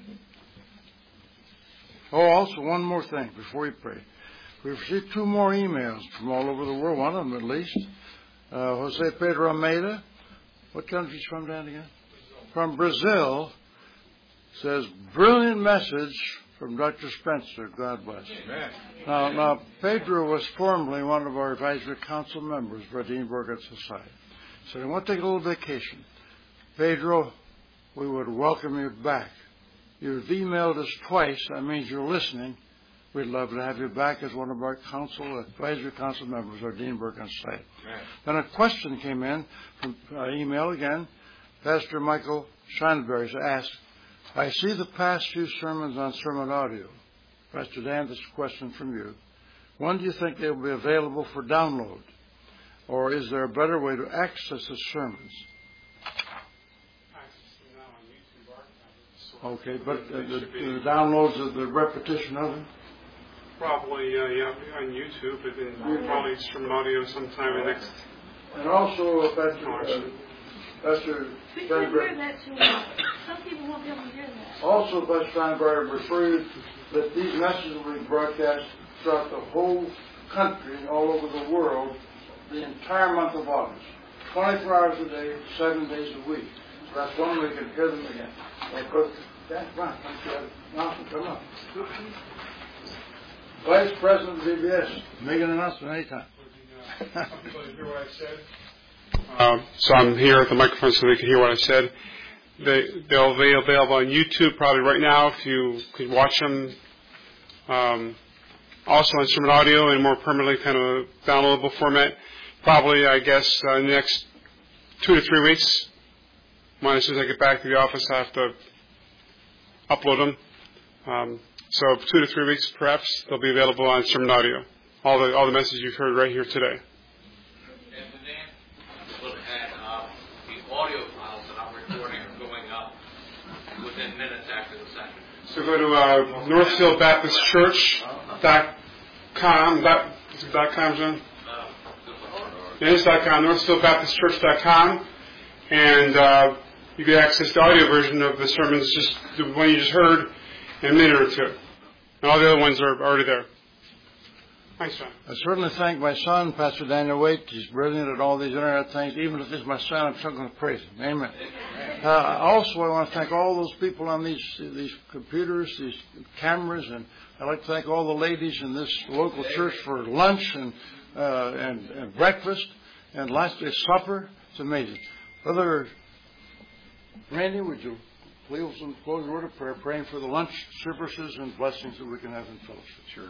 Oh, also one more thing before we pray. We've received two more emails from all over the world, one of them at least. Uh, Jose Pedro Almeida, what country is from, Dan, again? From Brazil, says, brilliant message from Doctor Spencer. God bless. Amen. Now, now, Pedro was formerly one of our advisory council members for the Edinburgh Society. So I want to take a little vacation. Pedro, we would welcome you back. You've emailed us twice. That means you're listening. We'd love to have you back as one of our council, advisory council members, our Edinburgh Society. Then a question came in from uh, email again. Pastor Michael Scheinberg asked, I see the past few sermons on sermon audio. Pastor Dan, this is a question from you. When do you think they will be available for download? Or is there a better way to access the sermons? Okay, but uh, the, the downloads of the repetition of them? Probably, uh, yeah, on YouTube, but then probably sermon audio sometime in the next. And also, uh, Pastor, uh, Pastor We can hear that too. Some people won't be able to hear that. Also, Pastor Steinberg referred that these messages will be broadcast throughout the whole country and all over the world the entire month of August. twenty-four hours a day, seven days a week. So that's one way you can hear them again. Because that's right. Now, come on. Vice President of D B S, make an announcement anytime. Hear what I said? Um, so I'm here at the microphone so they can hear what I said. They, they'll be available on YouTube probably right now if you could watch them. Um, also on sermon audio in more permanently kind of a downloadable format. Probably, I guess, uh, next two to three weeks. When as soon as I get back to the office, I have to upload them. Um, so two to three weeks, perhaps, they'll be available on sermon audio. All the all the messages you've heard right here today. And the name will have uh, the audio files that I'm recording are going up within minutes after the second. So go to uh, Northfield Baptist Church dot com. Dot, is it dot com, John? It is dot com, Northfield Baptist Church dot com, and uh, you can access the audio version of the sermons, just the one you just heard, in a minute or two. And all the other ones are already there. Thanks, John. I certainly thank my son, Pastor Daniel Waite. He's brilliant at all these internet things. Even if this is my son, I'm still going to praise him. Amen. Uh, also, I want to thank all those people on these these computers, these cameras, and I'd like to thank all the ladies in this local church for lunch and uh, and, and breakfast, and lastly supper. It's amazing. Brother Randy, would you please close the word of prayer, praying for the lunch services and blessings that we can have in fellowship? Sure.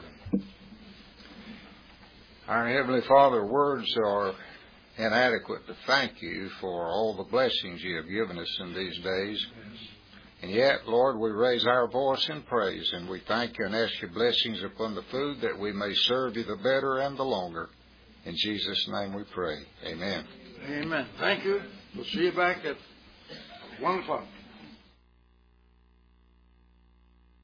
Our Heavenly Father, words are inadequate to thank you for all the blessings you have given us in these days. And yet, Lord, we raise our voice in praise, and we thank you and ask your blessings upon the food that we may serve you the better and the longer. In Jesus' name we pray. Amen. Amen. Thank you. We'll see you back at one o'clock.